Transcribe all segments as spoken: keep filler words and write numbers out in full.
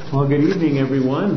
Well, good evening, everyone.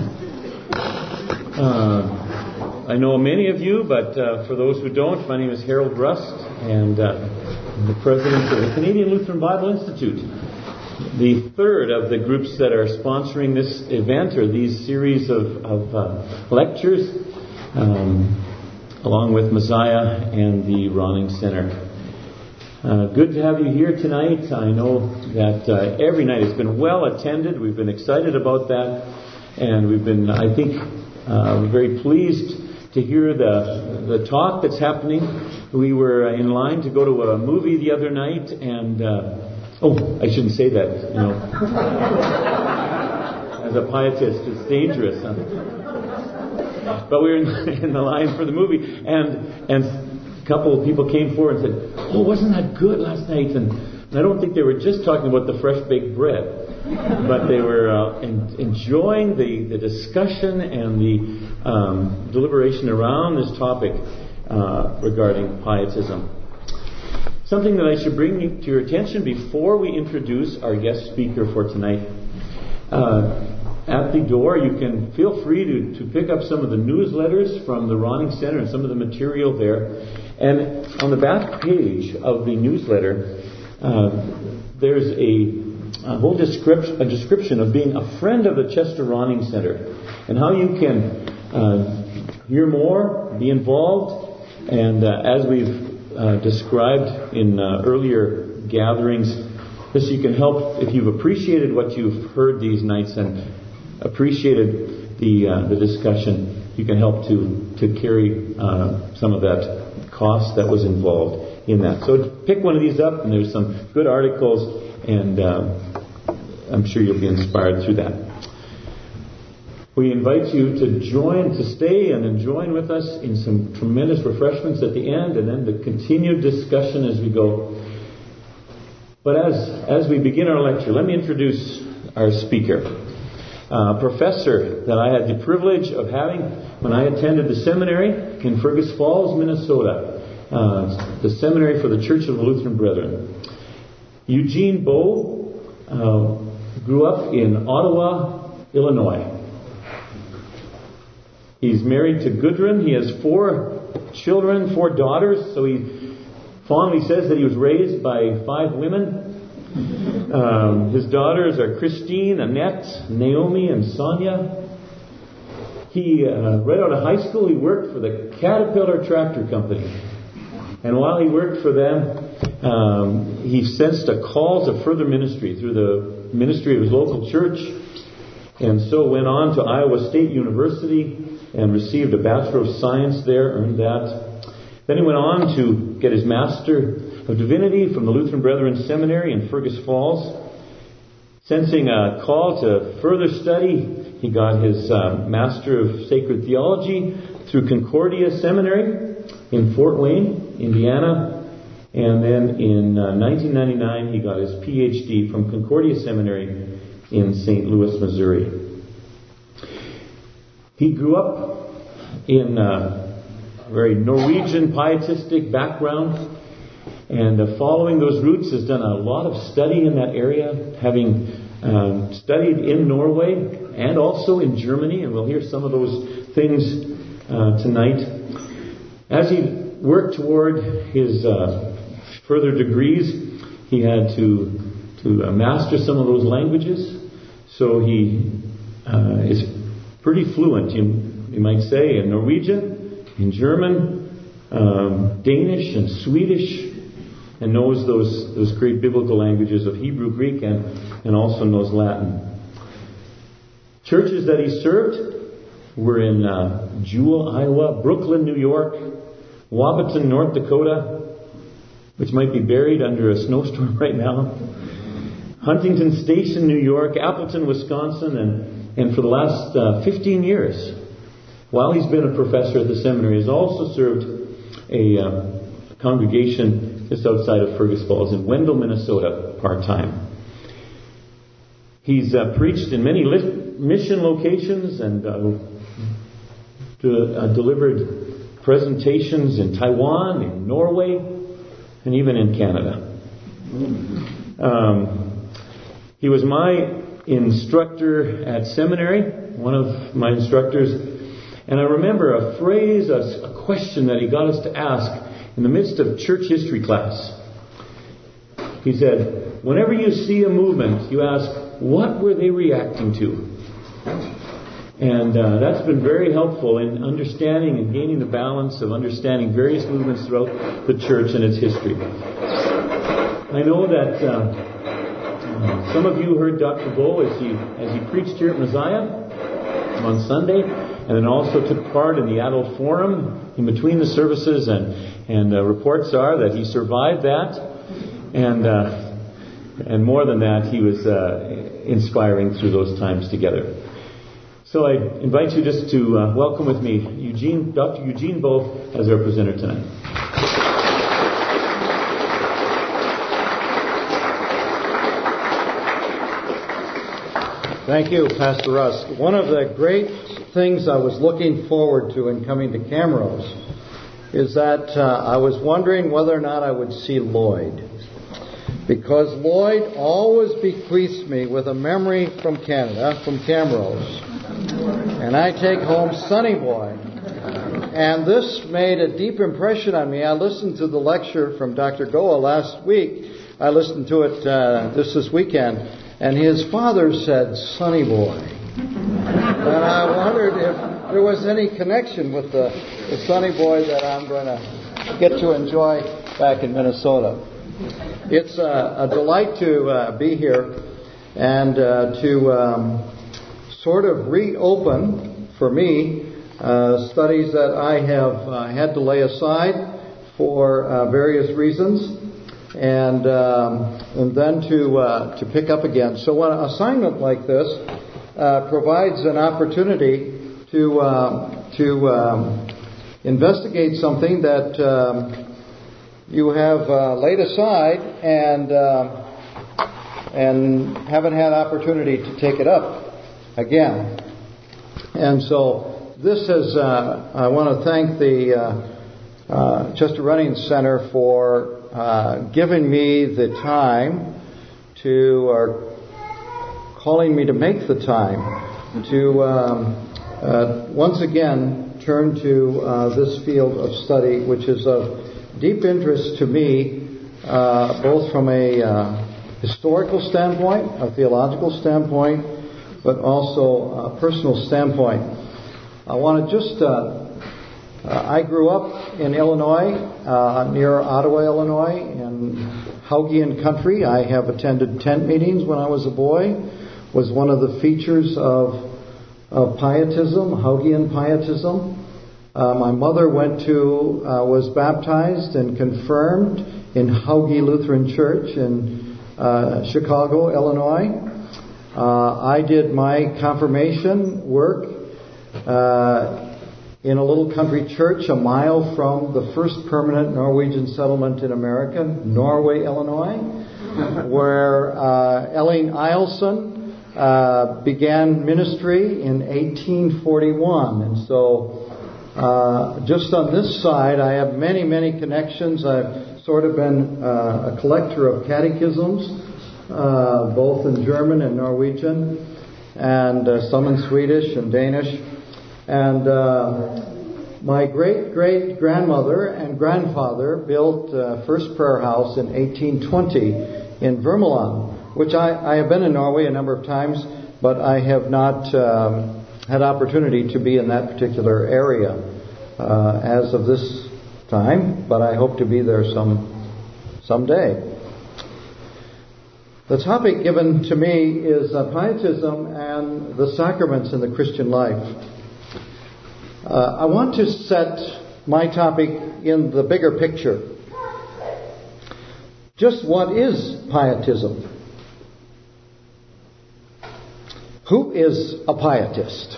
Uh, I know many of you, but uh, for those who don't, my name is Harold Rust, and uh, I'm the president of the Canadian Lutheran Bible Institute. The third of the groups that are sponsoring this event, or these series of, of uh, lectures, um, along with Messiah and the Ronning Center. Uh, good to have you here tonight. I know that uh, every night has been well attended. We've been excited about that, and we've been, I think, uh, very pleased to hear the the talk that's happening. We were in line to go to a movie the other night, and uh, oh, I shouldn't say that. You know, as a pietist, it's dangerous. Huh? But we were in, in the line for the movie, and and. A couple of people came forward and said, "Oh, wasn't that good last night?" And, and I don't think they were just talking about the fresh baked bread, but they were uh, in, enjoying the, the discussion and the um, deliberation around this topic uh, regarding pietism. Something that I should bring to your attention before we introduce our guest speaker for tonight. Uh, At the door, you can feel free to, to pick up some of the newsletters from the Ronning Center and some of the material there. And on the back page of the newsletter, uh, there's a, a whole description, a description of being a friend of the Chester Ronning Center and how you can uh, hear more, be involved, and uh, as we've uh, described in uh, earlier gatherings, this you can help if you've appreciated what you've heard these nights and appreciated the uh, the discussion. You can help to to carry uh, some of that cost that was involved in that. So pick one of these up, and there's some good articles, and uh, I'm sure you'll be inspired through that. We invite you to join, to stay and join with us in some tremendous refreshments at the end, and then the continued discussion as we go. But as as we begin our lecture, let me introduce our speaker. A professor that I had the privilege of having when I attended the seminary in Fergus Falls, Minnesota, uh, the seminary for the Church of the Lutheran Brethren. Eugene Bowe uh, grew up in Ottawa, Illinois. He's married to Gudrun. He has four children, four daughters, so he fondly says that he was raised by five women. Um, his daughters are Christine, Annette, Naomi, and Sonia. He, uh, right out of high school, he worked for the Caterpillar Tractor Company. And while he worked for them, um, he sensed a call to further ministry through the ministry of his local church, and so went on to Iowa State University and received a Bachelor of Science there, earned that. Then he went on to get his Master of Divinity from the Lutheran Brethren Seminary in Fergus Falls. Sensing a call to further study, he got his uh, Master of Sacred Theology through Concordia Seminary in Fort Wayne, Indiana. And then in uh, nineteen ninety-nine, he got his P H D from Concordia Seminary in Saint Louis, Missouri. He grew up in uh, a very Norwegian pietistic background. And uh, following those roots, has done a lot of study in that area, having um, studied in Norway and also in Germany, and we'll hear some of those things uh, tonight. As he worked toward his uh, further degrees, he had to to uh, master some of those languages, so he uh, is pretty fluent, you, you might say, in Norwegian, in German, um, Danish, and Swedish, and knows those those great biblical languages of Hebrew, Greek, and, and also knows Latin. Churches that he served were in uh, Jewell, Iowa, Brooklyn, New York, Wabaton, North Dakota, which might be buried under a snowstorm right now, Huntington Station, New York, Appleton, Wisconsin, and, and for the last uh, fifteen years, while he's been a professor at the seminary, has also served a, uh, a congregation just outside of Fergus Falls in Wendell, Minnesota, part-time. He's uh, preached in many li- mission locations and uh, de- uh, delivered presentations in Taiwan, in Norway, and even in Canada. Um, he was my instructor at seminary, one of my instructors. And I remember a phrase, a, a question that he got us to ask in the midst of church history class. He said, whenever you see a movement, you ask, what were they reacting to? And uh, that's been very helpful in understanding and gaining the balance of understanding various movements throughout the church and its history. I know that uh, some of you heard Doctor Bo as he as he preached here at Messiah on Sunday, and then also took part in the adult forum in between the services, and and uh, reports are that he survived that, and uh, and more than that, he was uh, inspiring through those times together. So I invite you just to uh, welcome with me Eugene, Doctor Eugene Bo as our presenter tonight. Thank you, Pastor Russ. One of the great things I was looking forward to in coming to Camrose is that uh, I was wondering whether or not I would see Lloyd. Because Lloyd always bequeaths me with a memory from Canada, from Camrose. And I take home Sonny Boy. And this made a deep impression on me. I listened to the lecture from Doctor Goa last week. I listened to it uh, this this weekend. And his father said, Sonny Boy. And I wondered if there was any connection with the, the Sonny Boy that I'm going to get to enjoy back in Minnesota. It's a, a delight to uh, be here and uh, to um, sort of reopen, for me, uh, studies that I have uh, had to lay aside for uh, various reasons. And um, and then to uh, to pick up again. So an assignment like this uh, provides an opportunity to uh, to um, investigate something that um, you have uh, laid aside and uh, and haven't had opportunity to take it up again. And so this is uh, I want to thank the uh, uh, Chester Running Center for Uh, giving me the time to, or calling me to make the time to um, uh, once again turn to uh, this field of study, which is of deep interest to me, uh, both from a uh, historical standpoint, a theological standpoint, but also a personal standpoint. I want to just uh, Uh, I grew up in Illinois, uh, near Ottawa, Illinois, in Haugean country. I have attended tent meetings when I was a boy. Was one of the features of, of pietism, Haugean pietism. Uh, my mother went to, uh, was baptized and confirmed in Hauge Lutheran Church in uh, Chicago, Illinois. Uh, I did my confirmation work Uh, in a little country church a mile from the first permanent Norwegian settlement in America, Norway, Illinois, where uh, Elling Eilson uh, began ministry in eighteen forty-one. And so uh, just on this side, I have many, many connections. I've sort of been uh, a collector of catechisms, uh, both in German and Norwegian, and uh, some in Swedish and Danish. And uh, my great-great-grandmother and grandfather built uh, First Prayer House in eighteen twenty in Vermeland, which I, I have been in Norway a number of times, but I have not um, had opportunity to be in that particular area uh, as of this time, but I hope to be there some someday. The topic given to me is uh, pietism and the sacraments in the Christian life. Uh, I want to set my topic in the bigger picture. Just what is pietism? Who is a pietist?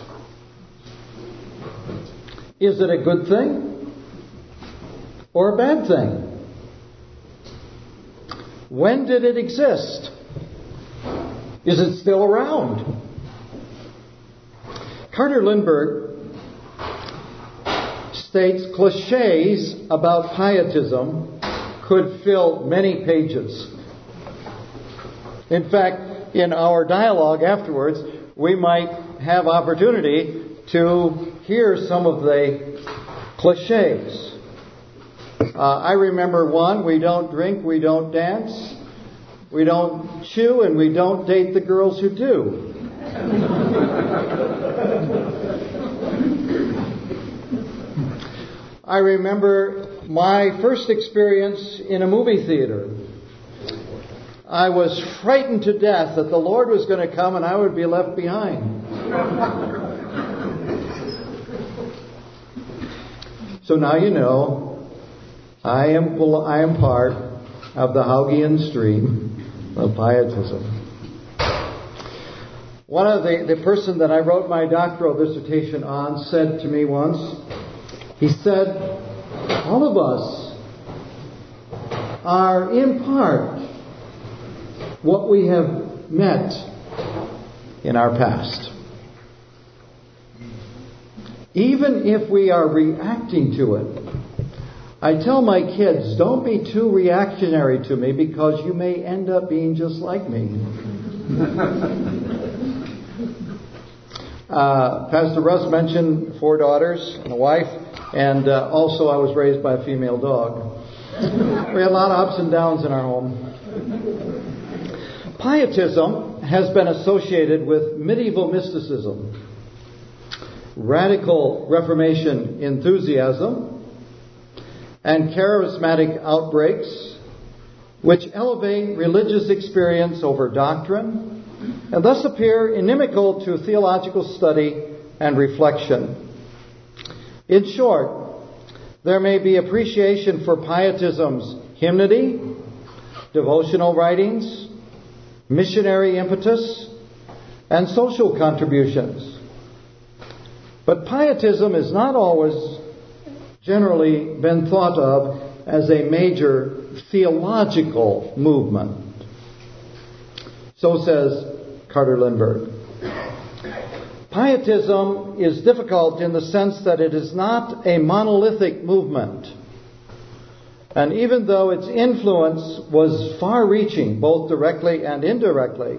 Is it a good thing or a bad thing? When did it exist? Is it still around? Carter Lindbergh states cliches about pietism could fill many pages. In fact, in our dialogue afterwards, we might have opportunity to hear some of the cliches. Uh, I remember one: we don't drink, we don't dance, we don't chew, and we don't date the girls who do. I remember my first experience in a movie theater. I was frightened to death that the Lord was going to come and I would be left behind. So now you know, I am I am part of the Haugean stream of pietism. One of the, the person that I wrote my doctoral dissertation on said to me once, he said, all of us are in part what we have met in our past. Even if we are reacting to it, I tell my kids, don't be too reactionary to me because you may end up being just like me. uh, Pastor Russ mentioned four daughters and a wife, and uh, also I was raised by a female dog. We had a lot of ups and downs in our home. Pietism has been associated with medieval mysticism, radical Reformation enthusiasm, and charismatic outbreaks, which elevate religious experience over doctrine, and thus appear inimical to theological study and reflection. In short, there may be appreciation for pietism's hymnody, devotional writings, missionary impetus, and social contributions. But pietism is not always generally been thought of as a major theological movement. So says Carter Lindbergh. Pietism is difficult in the sense that it is not a monolithic movement. And even though its influence was far-reaching, both directly and indirectly,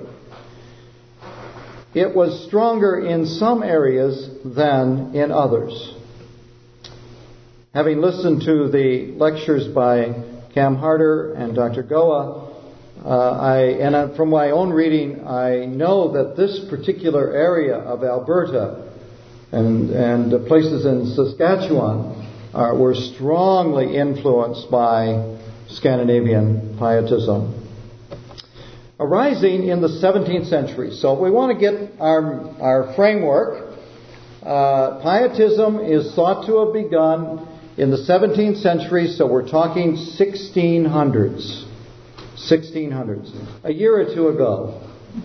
it was stronger in some areas than in others. Having listened to the lectures by Cam Harder and Doctor Goa, uh, I, and from my own reading, I know that this particular area of Alberta and, and the places in Saskatchewan are, were strongly influenced by Scandinavian pietism. Arising in the seventeenth century. So if we want to get our, our framework, uh, pietism is thought to have begun in the seventeenth century, so we're talking sixteen hundreds. sixteen hundreds. A year or two ago.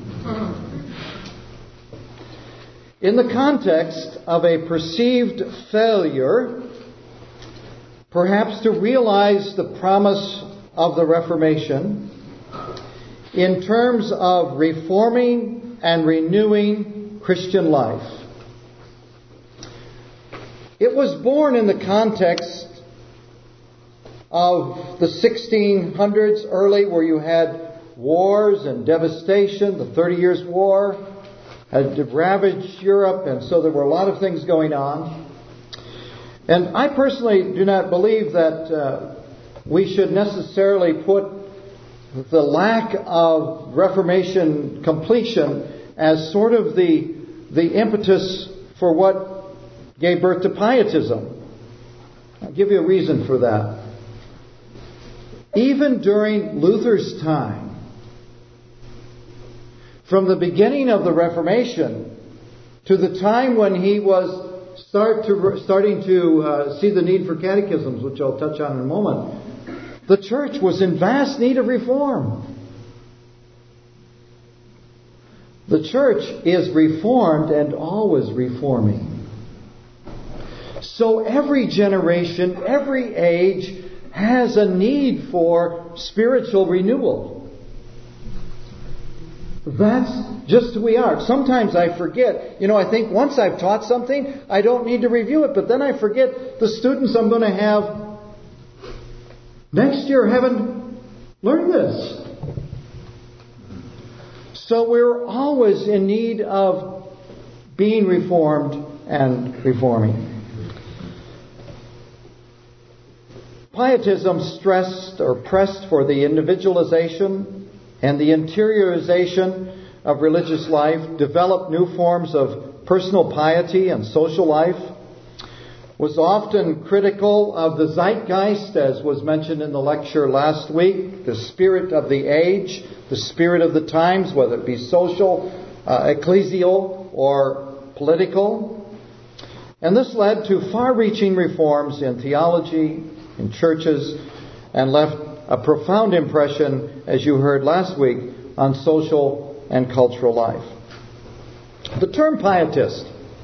In the context of a perceived failure, perhaps to realize the promise of the Reformation, in terms of reforming and renewing Christian life. It was born in the context of the sixteen hundreds early, where you had wars and devastation. The Thirty Years' War had ravaged Europe, and so there were a lot of things going on. And I personally do not believe that uh, we should necessarily put the lack of Reformation completion as sort of the, the impetus for what gave birth to pietism. I'll give you a reason for that. Even during Luther's time, from the beginning of the Reformation to the time when he was start to, starting to uh, see the need for catechisms, which I'll touch on in a moment, the church was in vast need of reform. The church is reformed and always reforming. So every generation, every age has a need for spiritual renewal. That's just who we are. Sometimes I forget. You know, I think once I've taught something, I don't need to review it. But then I forget the students I'm going to have next year haven't learned this. So we're always in need of being reformed and reforming. Pietism stressed or pressed for the individualization and the interiorization of religious life, developed new forms of personal piety and social life, was often critical of the zeitgeist, as was mentioned in the lecture last week, the spirit of the age, the spirit of the times, whether it be social, uh, ecclesial, or political. And this led to far-reaching reforms in theology, in churches, and left a profound impression, as you heard last week, on social and cultural life. The term pietist,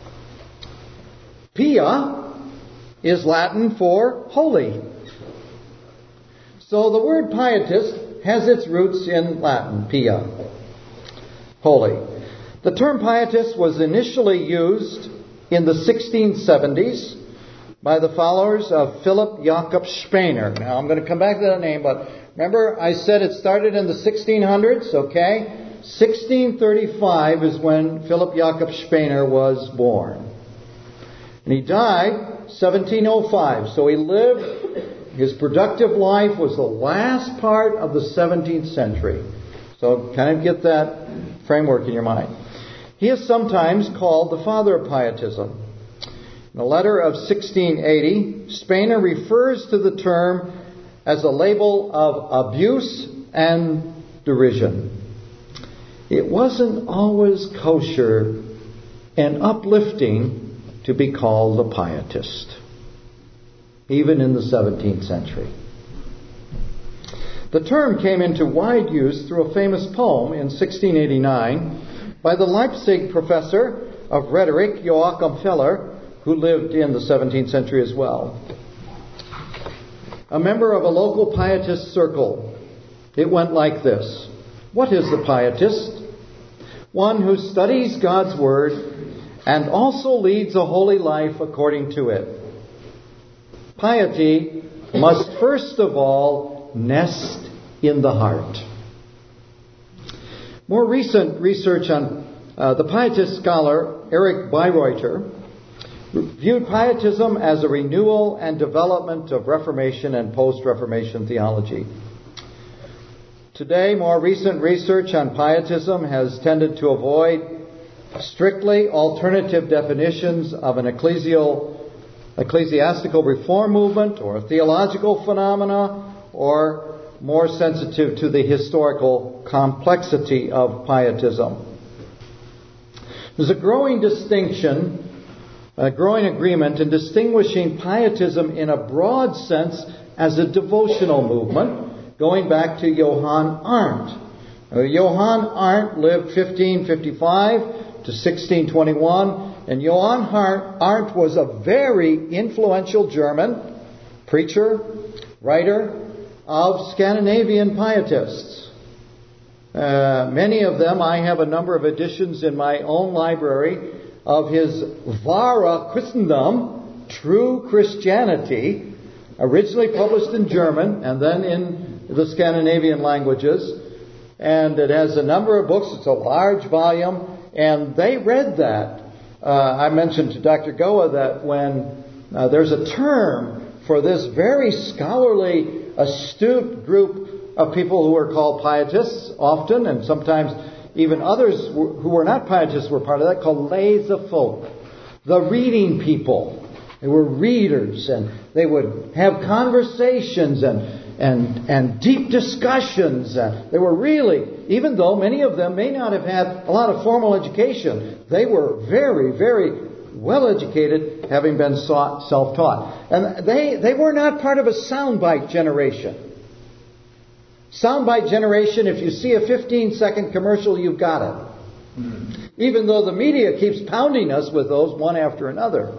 pia, is Latin for holy. So the word pietist has its roots in Latin, pia, holy. The term pietist was initially used in the sixteen seventies by the followers of Philip Jakob Spener. Now I'm going to come back to that name, but remember I said it started in the sixteen hundreds, okay? sixteen thirty-five is when Philip Jakob Spener was born. And he died seventeen oh five. So he lived, his productive life was the last part of the seventeenth century. So kind of get that framework in your mind. He is sometimes called the father of pietism. In a letter of sixteen eighty, Spener refers to the term as a label of abuse and derision. It wasn't always kosher and uplifting to be called a pietist, even in the seventeenth century. The term came into wide use through a famous poem in sixteen eighty-nine by the Leipzig professor of rhetoric, Joachim Feller, who lived in the seventeenth century as well. A member of a local pietist circle. It went like this. What is the pietist? One who studies God's Word and also leads a holy life according to it. Piety must first of all nest in the heart. More recent research on uh, the pietist scholar Eric Bayreuther viewed pietism as a renewal and development of Reformation and post-Reformation theology. Today, more recent research on pietism has tended to avoid strictly alternative definitions of an ecclesial, ecclesiastical reform movement or a theological phenomena, or more sensitive to the historical complexity of pietism. There's a growing distinction A growing agreement in distinguishing pietism in a broad sense as a devotional movement, going back to Johann Arndt. Now, Johann Arndt lived fifteen fifty-five to sixteen twenty-one, and Johann Arndt was a very influential German preacher, writer of Scandinavian pietists. Uh, many of them, I have a number of editions in my own library of his Wahre Christendom, True Christianity, originally published in German and then in the Scandinavian languages. And it has a number of books. It's a large volume. And they read that. Uh, I mentioned to Doctor Goa that when uh, there's a term for this very scholarly, astute group of people who are called pietists often, and sometimes even others who were not pietists were part of that, called Lesefolk, the reading people. They were readers, and they would have conversations and and and deep discussions. Uh, they were really, even though many of them may not have had a lot of formal education, they were very, very well educated, having been self-taught. And they they were not part of a soundbite generation. Soundbite generation, if you see a fifteen second commercial, you've got it. Mm-hmm. Even though the media keeps pounding us with those one after another.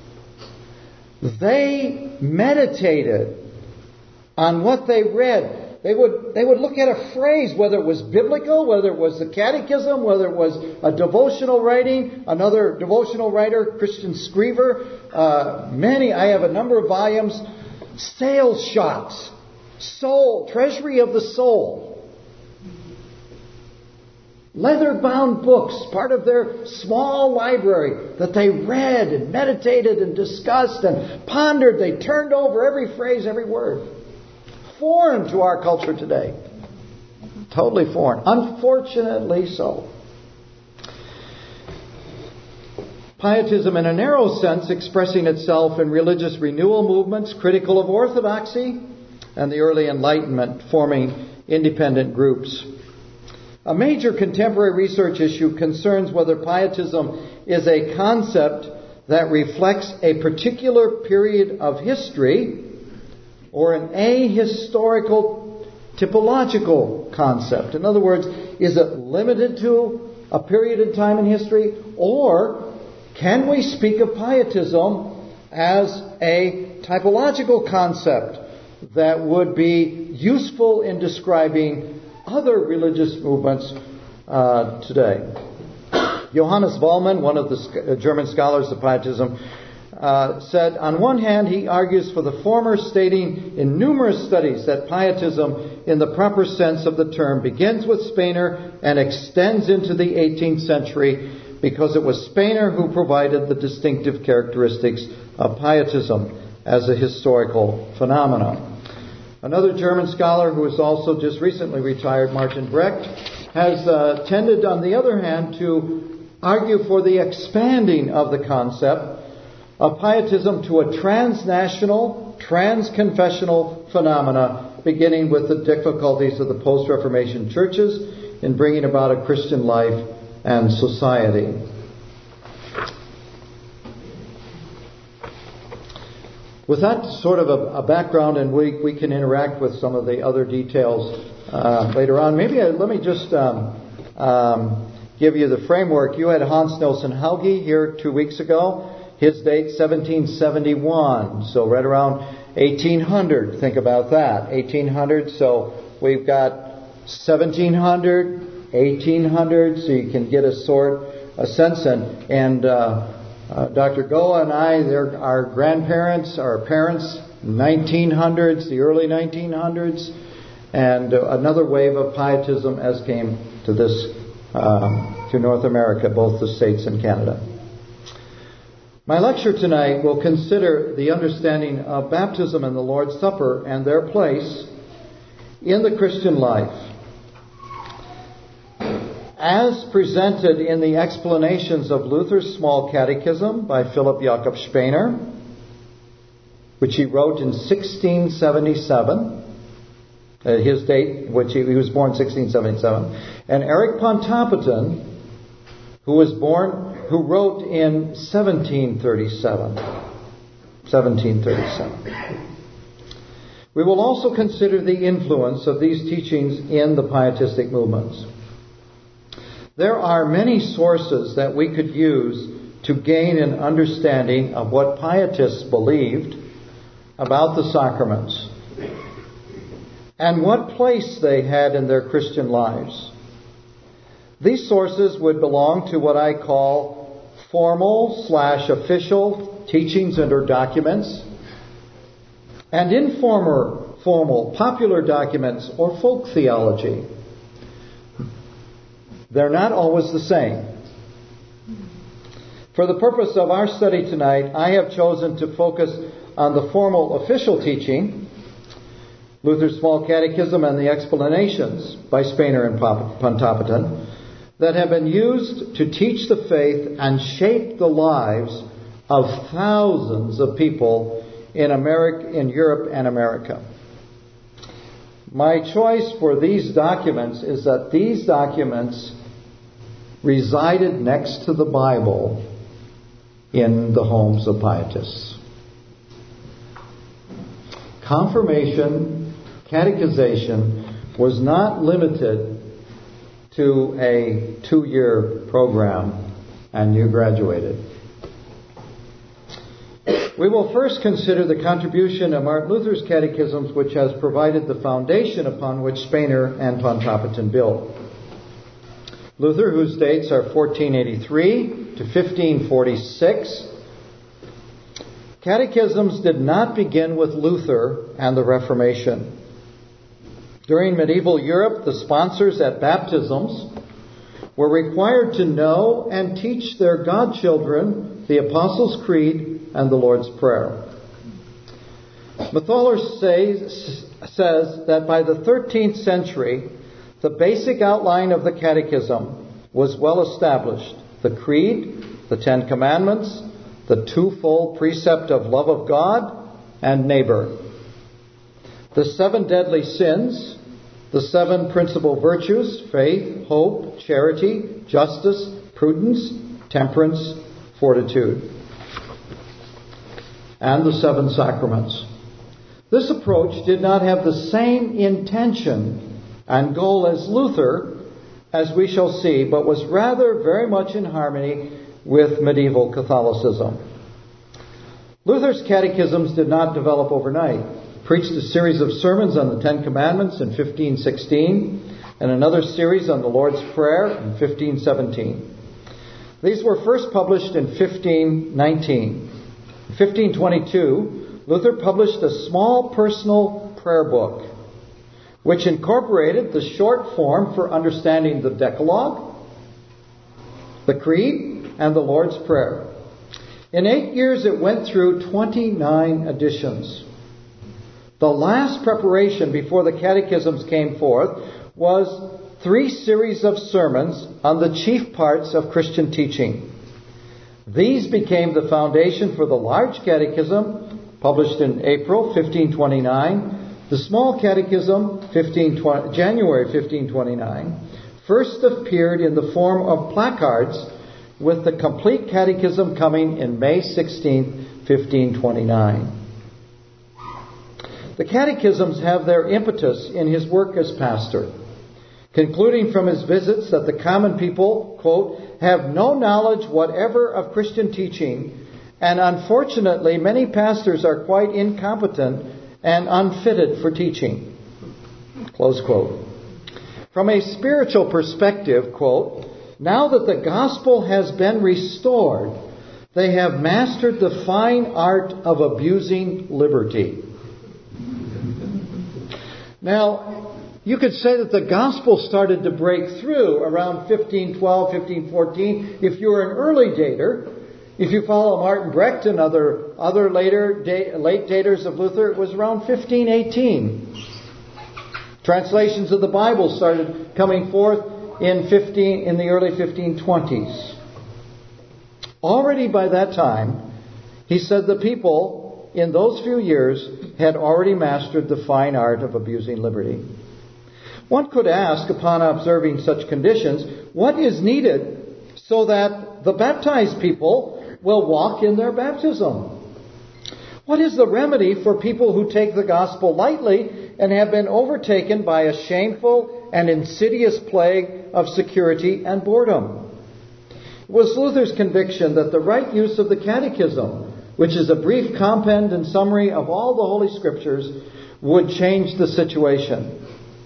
They meditated on what they read. They would they would look at a phrase, whether it was biblical, whether it was the catechism, whether it was a devotional writing, another devotional writer, Christian Screever. Uh, many, I have a number of volumes. Sales shots. Soul, treasury of the soul. leather-bound books, part of their small library that they read and meditated and discussed and pondered. They turned over every phrase, every word. Foreign to our culture today. Totally foreign. Unfortunately so. Pietism, in a narrow sense, expressing itself in religious renewal movements critical of orthodoxy, and the early Enlightenment forming independent groups. A major contemporary research issue concerns whether pietism is a concept that reflects a particular period of history or an ahistorical typological concept. In other words, is it limited to a period in time in history, or can we speak of pietism as a typological concept that would be useful in describing other religious movements uh, today? Johannes Vollmann, one of the German scholars of pietism, uh, said, on one hand, he argues for the former, stating in numerous studies that pietism, in the proper sense of the term, begins with Spener and extends into the eighteenth century, because it was Spener who provided the distinctive characteristics of pietism as a historical phenomenon. Another German scholar who is also just recently retired, Martin Brecht, has uh, tended, on the other hand, to argue for the expanding of the concept of pietism to a transnational, transconfessional phenomena, beginning with the difficulties of the post-Reformation churches in bringing about a Christian life and society. With that sort of a, a background, and we, we can interact with some of the other details uh, later on. Maybe I, let me just um, um, give you the framework. You had Hans Nelson Hauge here two weeks ago. His date, seventeen seventy-one. So right around eighteen hundred. Think about that. eighteen hundred. So we've got seventeen hundred, eighteen hundred. So you can get a sort, a sense. And, and uh, Uh, Doctor Goa and I, they're our grandparents, our parents, nineteen hundreds, the early nineteen hundreds, and uh, another wave of pietism as came to this, uh, to North America, both the States and Canada. My lecture tonight will consider the understanding of baptism and the Lord's Supper and their place in the Christian life, as presented in the explanations of Luther's Small Catechism by Philip Jakob Spener, which he wrote in sixteen seventy-seven, uh, his date, which he, he was born in sixteen seventy-seven, and Eric Pontoppidan, who was born, who wrote in seventeen thirty-seven. seventeen thirty-seven. We will also consider the influence of these teachings in the pietistic movements. There are many sources that we could use to gain an understanding of what pietists believed about the sacraments and what place they had in their Christian lives. These sources would belong to what I call formal slash official teachings and or documents, and informal, formal, popular documents or folk theology. They're not always the same. For the purpose of our study tonight, I have chosen to focus on the formal official teaching, Luther's Small Catechism and the explanations by Spener and Pontoppidan, that have been used to teach the faith and shape the lives of thousands of people in America, in Europe and America. My choice for these documents is that these documents resided next to the Bible in the homes of pietists. Confirmation, catechization was not limited to a two-year program and you graduated. We will first consider the contribution of Martin Luther's catechisms, which has provided the foundation upon which Spener and Pontoppidan built. Luther, whose dates are fourteen eighty-three to fifteen forty-six. Catechisms did not begin with Luther and the Reformation. During medieval Europe, the sponsors at baptisms were required to know and teach their godchildren the Apostles' Creed and the Lord's Prayer. Mathaler says, says that by the thirteenth century, the basic outline of the Catechism was well established. The Creed, the Ten Commandments, the twofold precept of love of God and neighbor, the seven deadly sins, the seven principal virtues, faith, hope, charity, justice, prudence, temperance, fortitude, and the seven sacraments. This approach did not have the same intention and goal as Luther, as we shall see, but was rather very much in harmony with medieval Catholicism. Luther's catechisms did not develop overnight. He preached a series of sermons on the Ten Commandments in fifteen sixteen and another series on the Lord's Prayer in fifteen seventeen. These were first published in fifteen nineteen. In fifteen twenty-two, Luther published a small personal prayer book, which incorporated the short form for understanding the Decalogue, the Creed, and the Lord's Prayer. In eight years, it went through twenty-nine editions. The last preparation before the catechisms came forth was three series of sermons on the chief parts of Christian teaching. These became the foundation for the large catechism, published in April fifteen twenty-nine, the small catechism, January fifteen twenty-nine, first appeared in the form of placards, with the complete catechism coming in May sixteenth, fifteen twenty-nine. The catechisms have their impetus in his work as pastor, concluding from his visits that the common people, quote, have no knowledge whatever of Christian teaching, and unfortunately many pastors are quite incompetent and unfitted for teaching, close quote. From a spiritual perspective, quote, now that the gospel has been restored, they have mastered the fine art of abusing liberty. Now, you could say that the gospel started to break through around fifteen twelve, fifteen fourteen. If you're an early dater, if you follow Martin Brecht and other other later da- late daters of Luther, it was around fifteen eighteen. Translations of the Bible started coming forth in fifteen in the early fifteen twenties. Already by that time, he said the people in those few years had already mastered the fine art of abusing liberty. One could ask, upon observing such conditions, what is needed so that the baptized people will walk in their baptism? What is the remedy for people who take the gospel lightly and have been overtaken by a shameful and insidious plague of security and boredom? It was Luther's conviction that the right use of the catechism, which is a brief compend and summary of all the Holy Scriptures, would change the situation.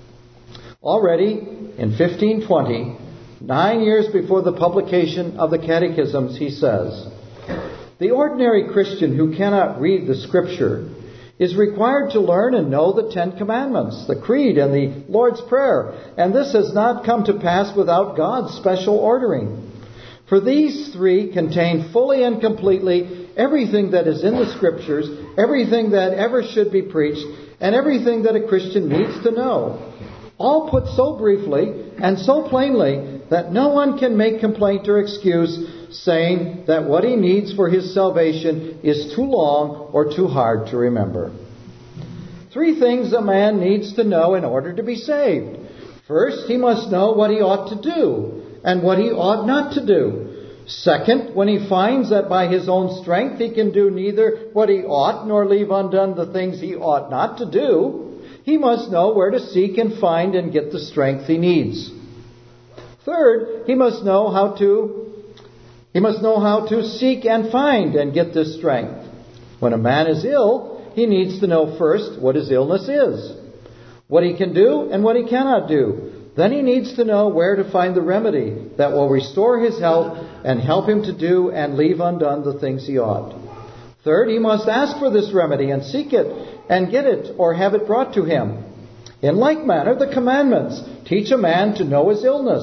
Already in fifteen twenty, nine years before the publication of the catechisms, he says, the ordinary Christian who cannot read the Scripture is required to learn and know the Ten Commandments, the Creed, and the Lord's Prayer, and this has not come to pass without God's special ordering. For these three contain fully and completely everything that is in the Scriptures, everything that ever should be preached, and everything that a Christian needs to know. All put so briefly and so plainly that no one can make complaint or excuse, saying that what he needs for his salvation is too long or too hard to remember. Three things a man needs to know in order to be saved. First, he must know what he ought to do and what he ought not to do. Second, when he finds that by his own strength he can do neither what he ought nor leave undone the things he ought not to do, he must know where to seek and find and get the strength he needs. Third, he must know how to he must know how to seek and find and get this strength. When a man is ill, he needs to know first what his illness is, what he can do and what he cannot do. Then he needs to know where to find the remedy that will restore his health and help him to do and leave undone the things he ought. Third, he must ask for this remedy and seek it and get it or have it brought to him. In like manner, the commandments teach a man to know his illness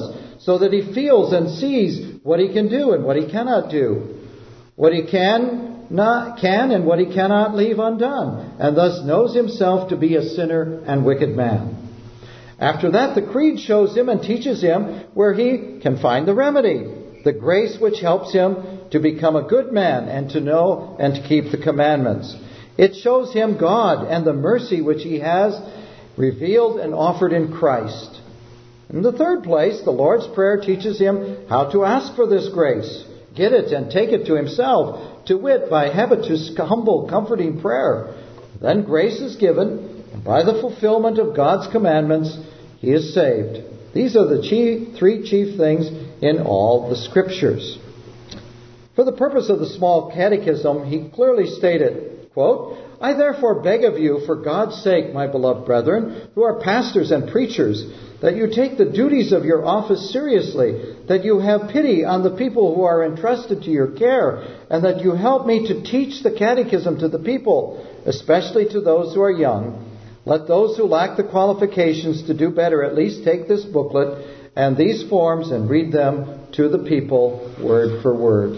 so that he feels and sees what he can do and what he cannot do, what he can not can and what he cannot leave undone, and thus knows himself to be a sinner and wicked man. After that, the creed shows him and teaches him where he can find the remedy, the grace which helps him to become a good man and to know and to keep the commandments. It shows him God and the mercy which he has revealed and offered in Christ. In the third place, the Lord's Prayer teaches him how to ask for this grace, get it and take it to himself, to wit, by habitus, humble, comforting prayer. Then grace is given, and by the fulfillment of God's commandments, he is saved. These are the chief, three chief things in all the Scriptures. For the purpose of the small catechism, he clearly stated, quote, I therefore beg of you, for God's sake, my beloved brethren, who are pastors and preachers, that you take the duties of your office seriously, that you have pity on the people who are entrusted to your care, and that you help me to teach the catechism to the people, especially to those who are young. Let those who lack the qualifications to do better at least take this booklet and these forms and read them to the people word for word.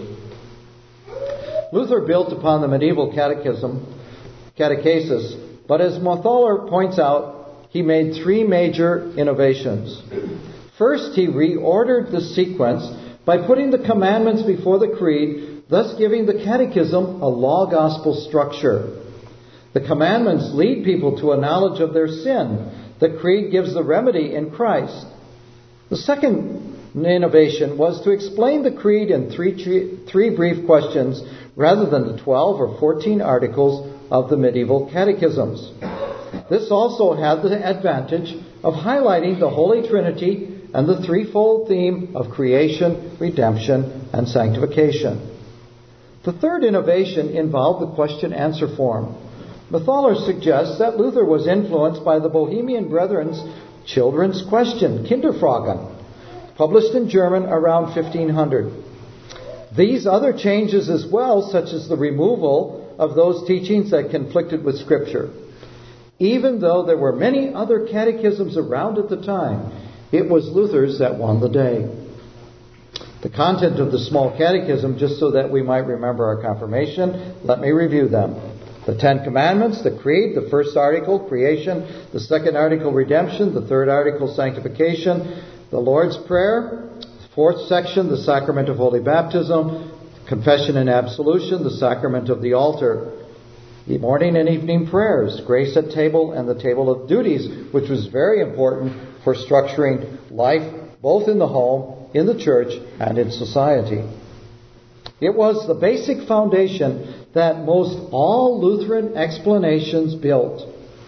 Luther built upon the medieval catechism, catechesis, but as Motholer points out, he made three major innovations. First, he reordered the sequence by putting the commandments before the creed, thus giving the catechism a law-gospel structure. The commandments lead people to a knowledge of their sin. The creed gives the remedy in Christ. The second innovation was to explain the creed in three, three brief questions rather than the twelve or fourteen articles of the medieval catechisms. This also had the advantage of highlighting the Holy Trinity and the threefold theme of creation, redemption, and sanctification. The third innovation involved the question-answer form. Motholer suggests that Luther was influenced by the Bohemian Brethren's children's question, Kinderfragen, published in German around fifteen hundred. These other changes as well, such as the removal of those teachings that conflicted with Scripture. Even though there were many other catechisms around at the time, it was Luther's that won the day. The content of the small catechism, just so that we might remember our confirmation, let me review them. The Ten Commandments, the Creed, the first article, creation, the second article, redemption, the third article, sanctification, the Lord's Prayer, the fourth section, the sacrament of holy baptism, confession and absolution, the sacrament of the altar, the morning and evening prayers, grace at table, and the table of duties, which was very important for structuring life both in the home, in the church, and in society. It was the basic foundation that most all Lutheran explanations built.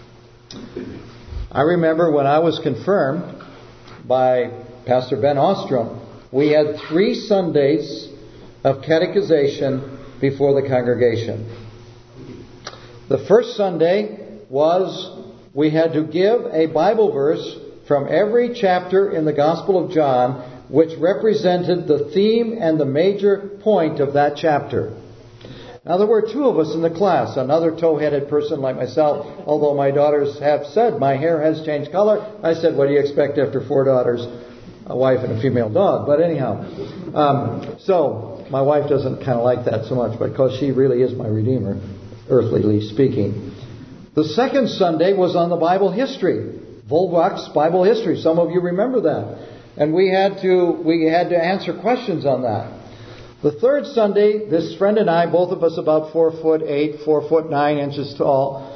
I remember when I was confirmed by Pastor Ben Ostrom, we had three Sundays of catechization before the congregation. The first Sunday was we had to give a Bible verse from every chapter in the Gospel of John, which represented the theme and the major point of that chapter. Now, there were two of us in the class, another tow-headed person like myself, although my daughters have said my hair has changed color. I said, what do you expect after four daughters, a wife and a female dog? But anyhow, um, so my wife doesn't kind of like that so much because she really is my redeemer, earthly speaking. The second Sunday was on the Bible history, Volbach's Bible history. Some of you remember that. And we had to we had to answer questions on that. The third Sunday, this friend and I, both of us about four foot eight, four foot nine inches tall,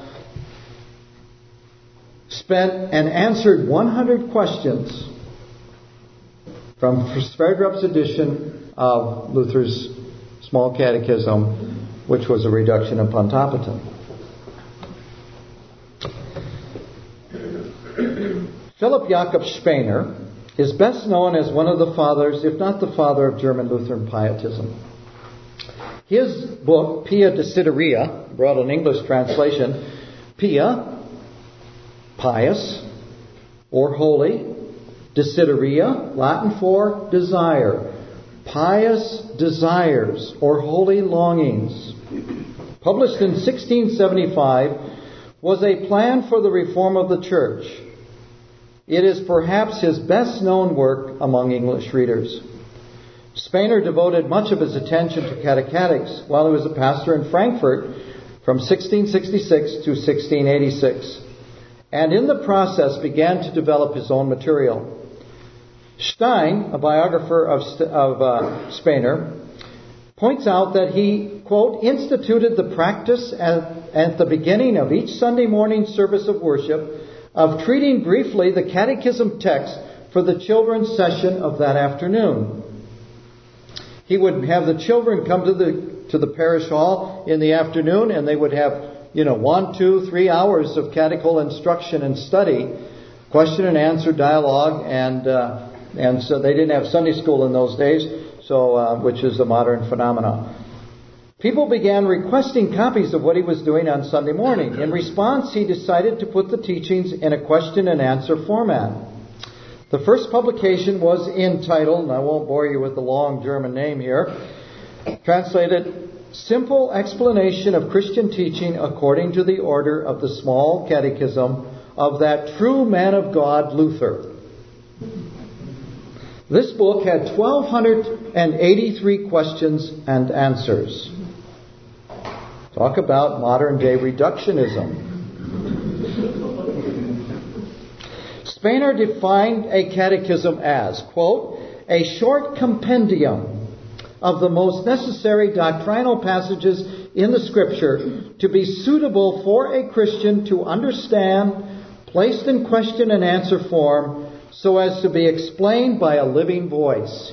spent and answered one hundred questions from Sverdrup's edition of Luther's Small Catechism, which was a reduction of Pontoppidan. Philip Jakob Spener is best known as one of the fathers, if not the father, of German Lutheran pietism. His book, Pia Desideria, brought an English translation, Pia, pious, or holy, Desideria, Latin for desire, pious desires, or holy longings. Published in sixteen seventy-five, was a plan for the reform of the church. It is perhaps his best-known work among English readers. Spener devoted much of his attention to catechetics while he was a pastor in Frankfurt from sixteen sixty-six to sixteen eighty-six, and in the process began to develop his own material. Stein, a biographer of, of uh, Spener, points out that he, quote, instituted the practice at, at the beginning of each Sunday morning service of worship of treating briefly the catechism text for the children's session of that afternoon. He would have the children come to the to the parish hall in the afternoon, and they would have, you know, one, two, three hours of catechetical instruction and study, question and answer dialogue, and uh, and so they didn't have Sunday school in those days, so uh, which is a modern phenomenon. People began requesting copies of what he was doing on Sunday morning. In response, he decided to put the teachings in a question and answer format. The first publication was entitled, and I won't bore you with the long German name here, translated, Simple Explanation of Christian Teaching According to the Order of the Small Catechism of that True Man of God, Luther. This book had one thousand two hundred eighty-three questions and answers. Talk about modern day reductionism. Spener defined a catechism as, quote, a short compendium of the most necessary doctrinal passages in the Scripture to be suitable for a Christian to understand, placed in question and answer form, so as to be explained by a living voice.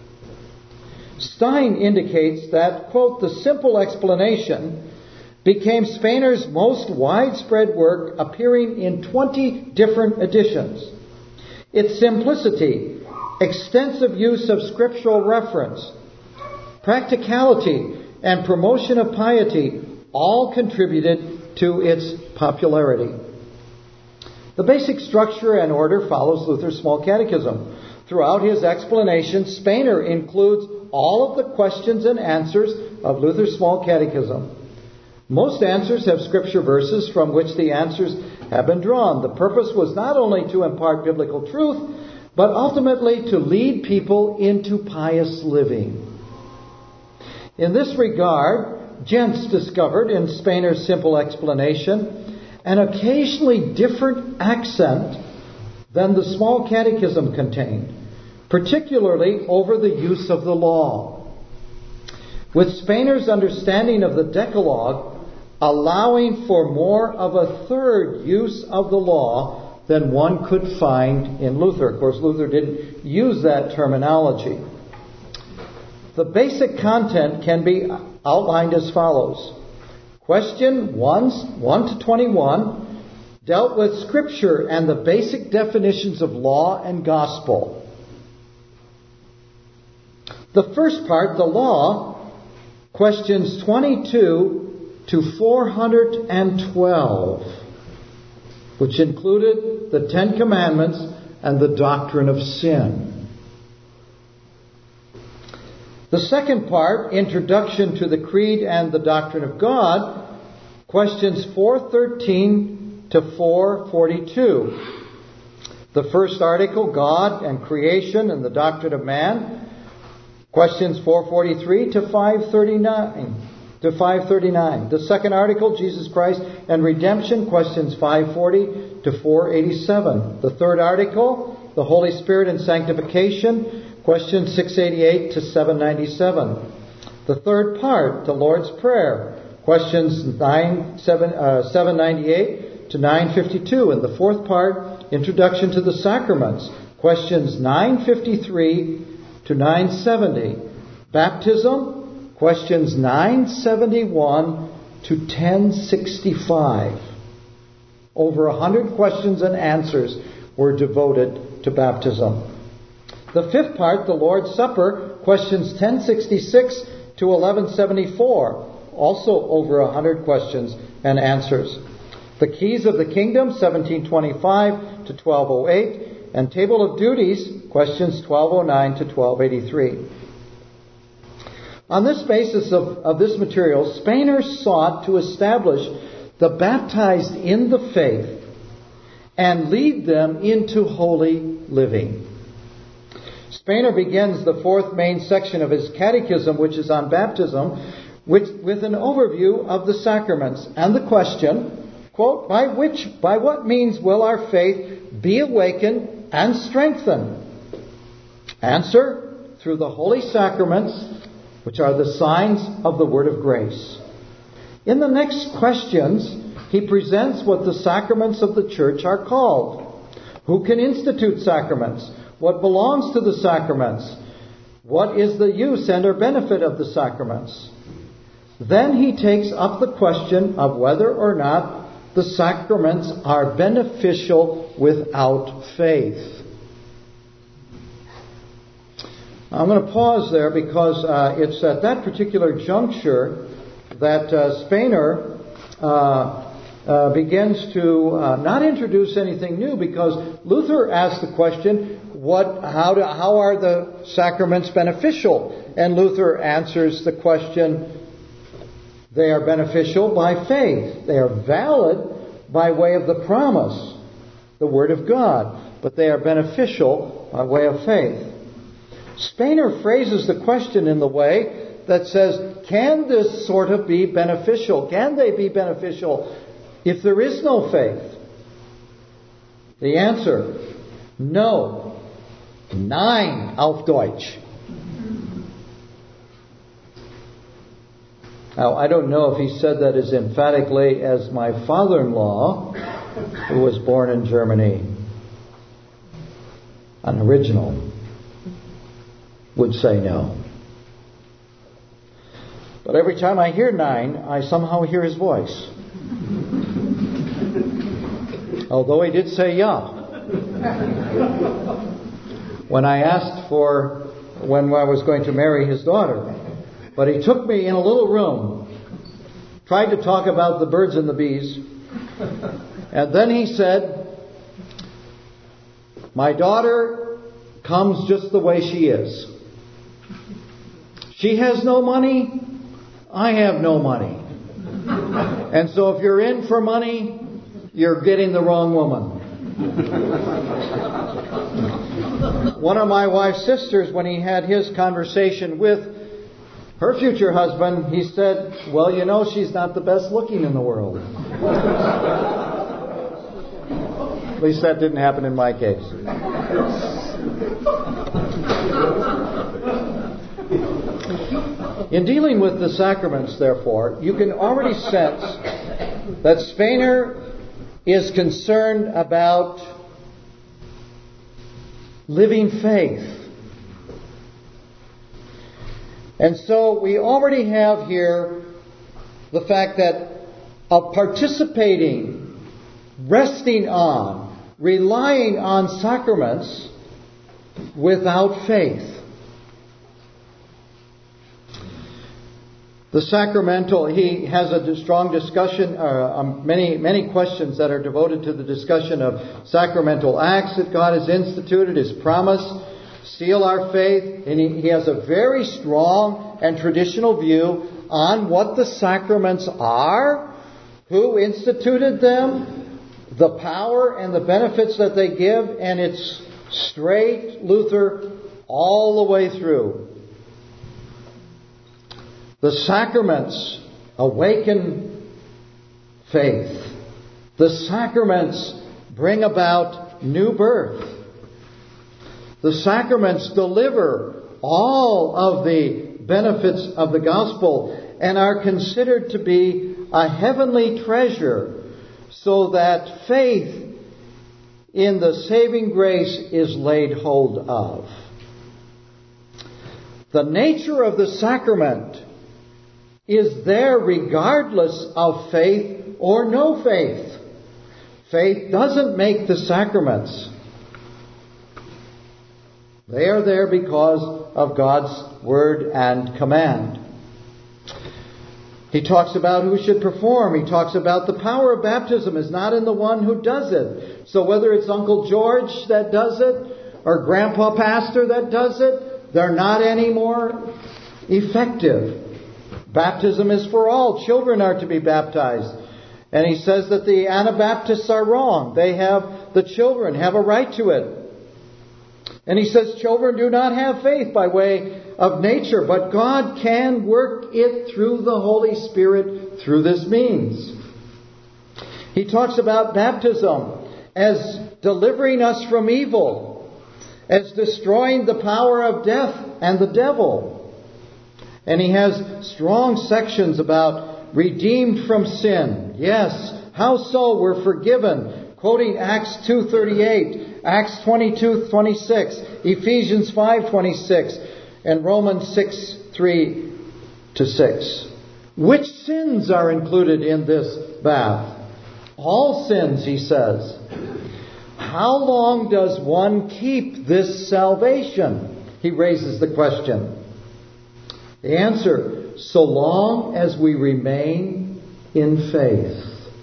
Stein indicates that, quote, the simple explanation became Spener's most widespread work, appearing in twenty different editions. Its simplicity, extensive use of scriptural reference, practicality, and promotion of piety all contributed to its popularity. The basic structure and order follows Luther's Small Catechism. Throughout his explanation, Spener includes all of the questions and answers of Luther's Small Catechism. Most answers have scripture verses from which the answers have been drawn. The purpose was not only to impart biblical truth, but ultimately to lead people into pious living. In this regard, Jentz discovered in Spener's simple explanation an occasionally different accent than the Small Catechism contained, particularly over the use of the law. With Spener's understanding of the Decalogue allowing for more of a third use of the law than one could find in Luther. Of course, Luther didn't use that terminology. The basic content can be outlined as follows. Question one to twenty-one dealt with Scripture and the basic definitions of law and gospel. The first part, the law, questions twenty-two to four hundred twelve, which included the Ten Commandments and the doctrine of sin. The second part, Introduction to the Creed and the Doctrine of God, questions four thirteen to four forty-two. The first article, God and Creation and the Doctrine of Man, questions four forty-three to five thirty-nine. To five thirty-nine. The second article, Jesus Christ and Redemption, questions five forty to four eighty-seven. The third article, the Holy Spirit and Sanctification, questions six eighty-eight to seven ninety-seven. The third part, the Lord's Prayer, questions nine, seven, uh, seven ninety-eight to nine fifty-two. And the fourth part, Introduction to the Sacraments, questions nine fifty-three to nine seventy. Baptism, questions nine seventy-one to ten sixty-five. Over a hundred questions and answers were devoted to baptism. The fifth part, the Lord's Supper, questions ten sixty-six to eleven seventy-four. Also over a hundred questions and answers. The Keys of the Kingdom, seventeen twenty-five to twelve oh eight. And Table of Duties, questions twelve oh nine to twelve eighty-three. On this basis of, of this material, Spener sought to establish the baptized in the faith and lead them into holy living. Spener begins the fourth main section of his catechism, which is on baptism, with, with an overview of the sacraments and the question, quote, by which, by what means will our faith be awakened and strengthened? Answer, through the holy sacraments, which are the signs of the word of grace. In the next questions, he presents what the sacraments of the church are called. Who can institute sacraments? What belongs to the sacraments? What is the use and or benefit of the sacraments? Then he takes up the question of whether or not the sacraments are beneficial without faith. I'm going to pause there because uh, it's at that particular juncture that uh, Spener uh, uh, begins to uh, not introduce anything new, because Luther asked the question, what, how, do, how are the sacraments beneficial? And Luther answers the question, they are beneficial by faith. They are valid by way of the promise, the Word of God, but they are beneficial by way of faith. Spener phrases the question in the way that says, can this sort of be beneficial? Can they be beneficial if there is no faith? The answer, no. Nein, auf Deutsch. Now, I don't know if he said that as emphatically as my father-in-law, who was born in Germany, an original, would say no. But every time I hear nine, I somehow hear his voice. Although he did say yeah. When I asked for when I was going to marry his daughter. But he took me in a little room, tried to talk about the birds and the bees, and then he said, my daughter comes just the way she is. She has no money, I have no money. And so if you're in for money, you're getting the wrong woman. One of my wife's sisters, when he had his conversation with her future husband, he said, well, you know, she's not the best looking in the world. At least that didn't happen in my case. In dealing with the sacraments, therefore, you can already sense that Spener is concerned about living faith. And so we already have here the fact that of participating, resting on, relying on sacraments without faith. The sacramental, he has a strong discussion, uh, um, many many questions that are devoted to the discussion of sacramental acts that God has instituted, His promise, seal our faith, and he, he has a very strong and traditional view on what the sacraments are, who instituted them, the power and the benefits that they give, and it's straight Luther all the way through. The sacraments awaken faith. The sacraments bring about new birth. The sacraments deliver all of the benefits of the gospel and are considered to be a heavenly treasure, so that faith in the saving grace is laid hold of. The nature of the sacrament is there regardless of faith or no faith. Faith doesn't make the sacraments. They are there because of God's word and command. He talks about who should perform. He talks about the power of baptism is not in the one who does it. So whether it's Uncle George that does it or Grandpa Pastor that does it, they're not any more effective. Baptism is for all. Children are to be baptized. And he says that the Anabaptists are wrong. They have the children have a right to it. And he says children do not have faith by way of nature, but God can work it through the Holy Spirit through this means. He talks about baptism as delivering us from evil, as destroying the power of death and the devil. And he has strong sections about redeemed from sin. Yes, how so? We're forgiven. Quoting Acts two thirty-eight, Acts twenty-two twenty-six, Ephesians five twenty-six, and Romans six three to six. Which sins are included in this bath? All sins, he says. How long does one keep this salvation? He raises the question. The answer, so long as we remain in faith.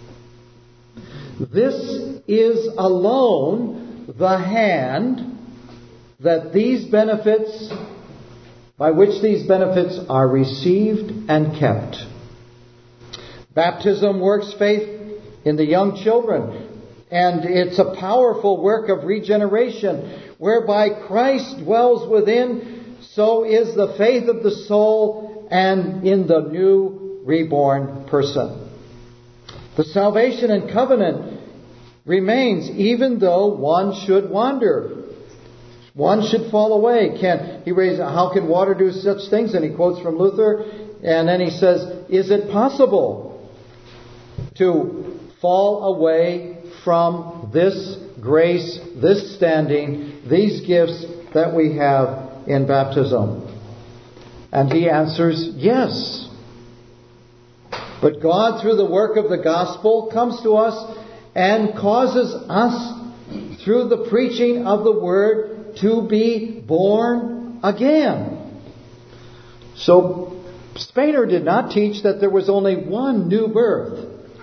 This is alone the hand that these benefits, by which these benefits are received and kept. Baptism works faith in the young children, and it's a powerful work of regeneration, whereby Christ dwells within, so is the faith of the soul and in the new reborn person. The salvation and covenant remains even though one should wander. One should fall away. Can he raise, how can water do such things? And he quotes from Luther, and then he says, is it possible to fall away from this grace, this standing, these gifts that we have in baptism? And he answers, yes. But God, through the work of the gospel, comes to us and causes us, through the preaching of the word, to be born again. So, Spener did not teach that there was only one new birth.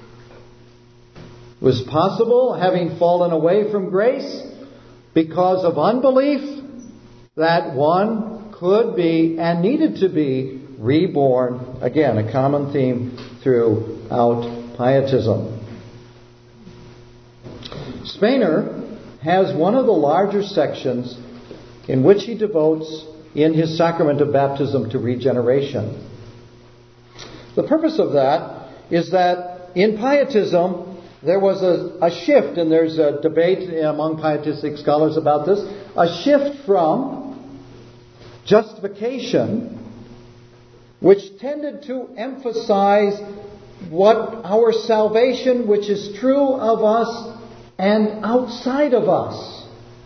It was possible, having fallen away from grace because of unbelief, that one could be and needed to be reborn again, a common theme throughout Pietism. Spener has one of the larger sections in which he devotes in his sacrament of baptism to regeneration. The purpose of that is that in Pietism there was a, a shift, and there's a debate among Pietistic scholars about this, a shift from justification, which tended to emphasize what our salvation, which is true of us and outside of us,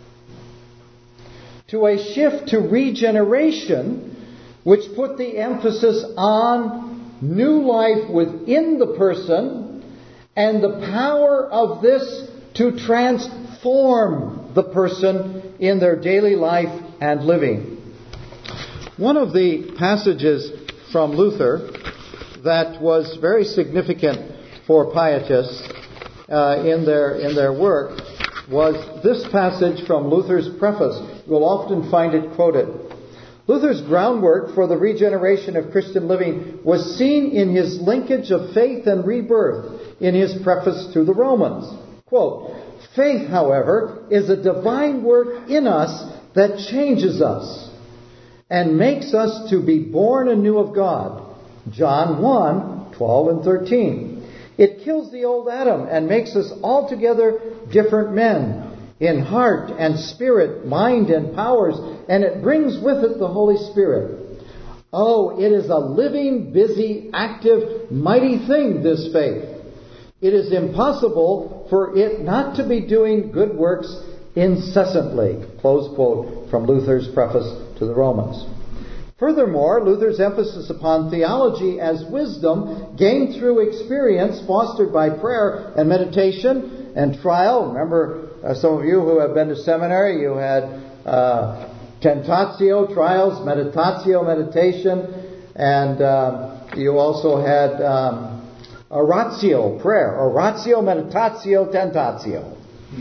to a shift to regeneration, which put the emphasis on new life within the person and the power of this to transform the person in their daily life and living. One of the passages from Luther that was very significant for Pietists uh, in their in their work was this passage from Luther's preface. You will often find it quoted. Luther's groundwork for the regeneration of Christian living was seen in his linkage of faith and rebirth in his preface to the Romans. Quote, faith, however, is a divine work in us that changes us and makes us to be born anew of God. John one, twelve and thirteen. It kills the old Adam and makes us altogether different men in heart and spirit, mind and powers, and it brings with it the Holy Spirit. Oh, it is a living, busy, active, mighty thing, this faith. It is impossible for it not to be doing good works incessantly. Close quote from Luther's preface to the Romans. Furthermore, Luther's emphasis upon theology as wisdom gained through experience fostered by prayer and meditation and trial. Remember, uh, some of you who have been to seminary, you had uh, tentatio, trials, meditatio, meditation, and uh, you also had um, oratio, prayer. Oratio, meditatio, tentatio.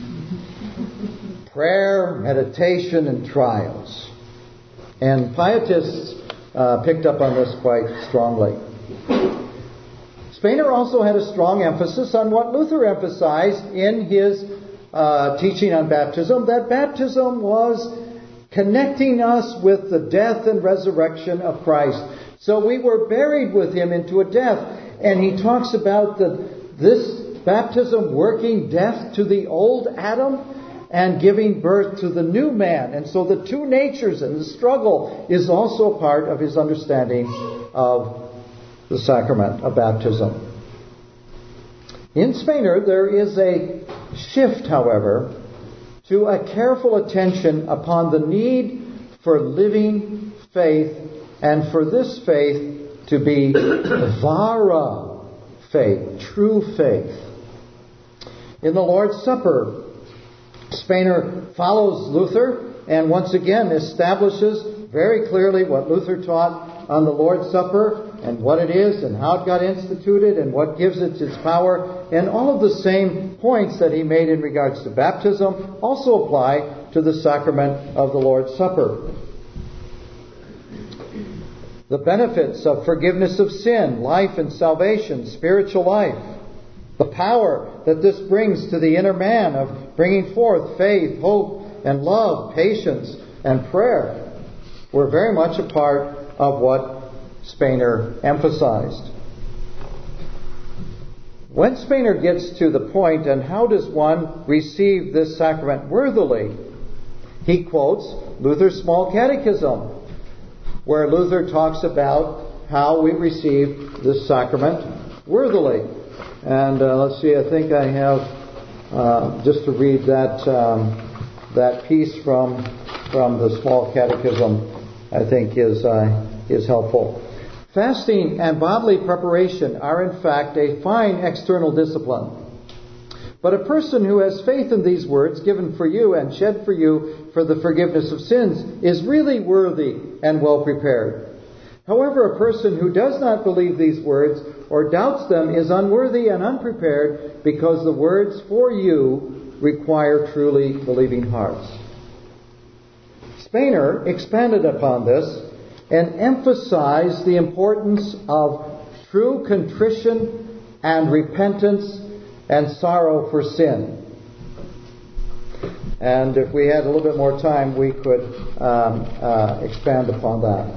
Prayer, meditation, and trials. And Pietists uh, picked up on this quite strongly. Spener also had a strong emphasis on what Luther emphasized in his uh, teaching on baptism that baptism was connecting us with the death and resurrection of Christ. So we were buried with Him into a death. And he talks about the, this baptism working death to the old Adam and giving birth to the new man. And so the two natures and the struggle is also part of his understanding of the sacrament of baptism. In Spener, there is a shift, however, to a careful attention upon the need for living faith, and for this faith to be vara faith, true faith. In the Lord's Supper, Spener follows Luther and once again establishes very clearly what Luther taught on the Lord's Supper and what it is and how it got instituted and what gives it its power. And all of the same points that he made in regards to baptism also apply to the sacrament of the Lord's Supper. The benefits of forgiveness of sin, life and salvation, spiritual life. The power that this brings to the inner man of bringing forth faith, hope, and love, patience, and prayer were very much a part of what Spener emphasized. When Spener gets to the point, and how does one receive this sacrament worthily, he quotes Luther's Small Catechism, where Luther talks about how we receive this sacrament worthily. And uh, let's see, I think I have, uh, just to read that um, that piece from from the Small Catechism, I think is uh, is helpful. Fasting and bodily preparation are in fact a fine external discipline. But a person who has faith in these words, given for you and shed for you for the forgiveness of sins, is really worthy and well prepared. However, a person who does not believe these words or doubts them is unworthy and unprepared, because the words for you require truly believing hearts. Spener expanded upon this and emphasized the importance of true contrition and repentance and sorrow for sin. And if we had a little bit more time, we could um, uh, expand upon that.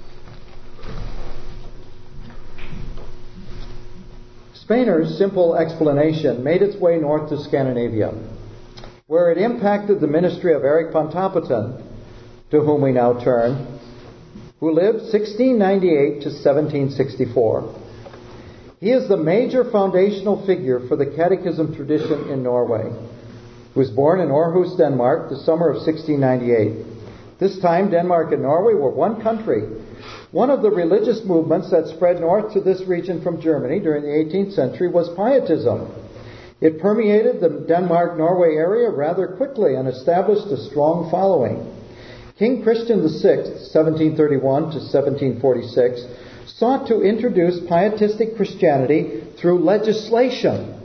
Spener's simple explanation made its way north to Scandinavia, where it impacted the ministry of Eric Pontoppidan, to whom we now turn, who lived sixteen ninety-eight to seventeen sixty-four. He is the major foundational figure for the catechism tradition in Norway. He was born in Aarhus, Denmark, the summer of sixteen ninety-eight. This time, Denmark and Norway were one country. One of the religious movements that spread north to this region from Germany during the eighteenth century was Pietism. It permeated the Denmark-Norway area rather quickly and established a strong following. King Christian the Sixth, seventeen thirty-one to seventeen forty-six, sought to introduce pietistic Christianity through legislation.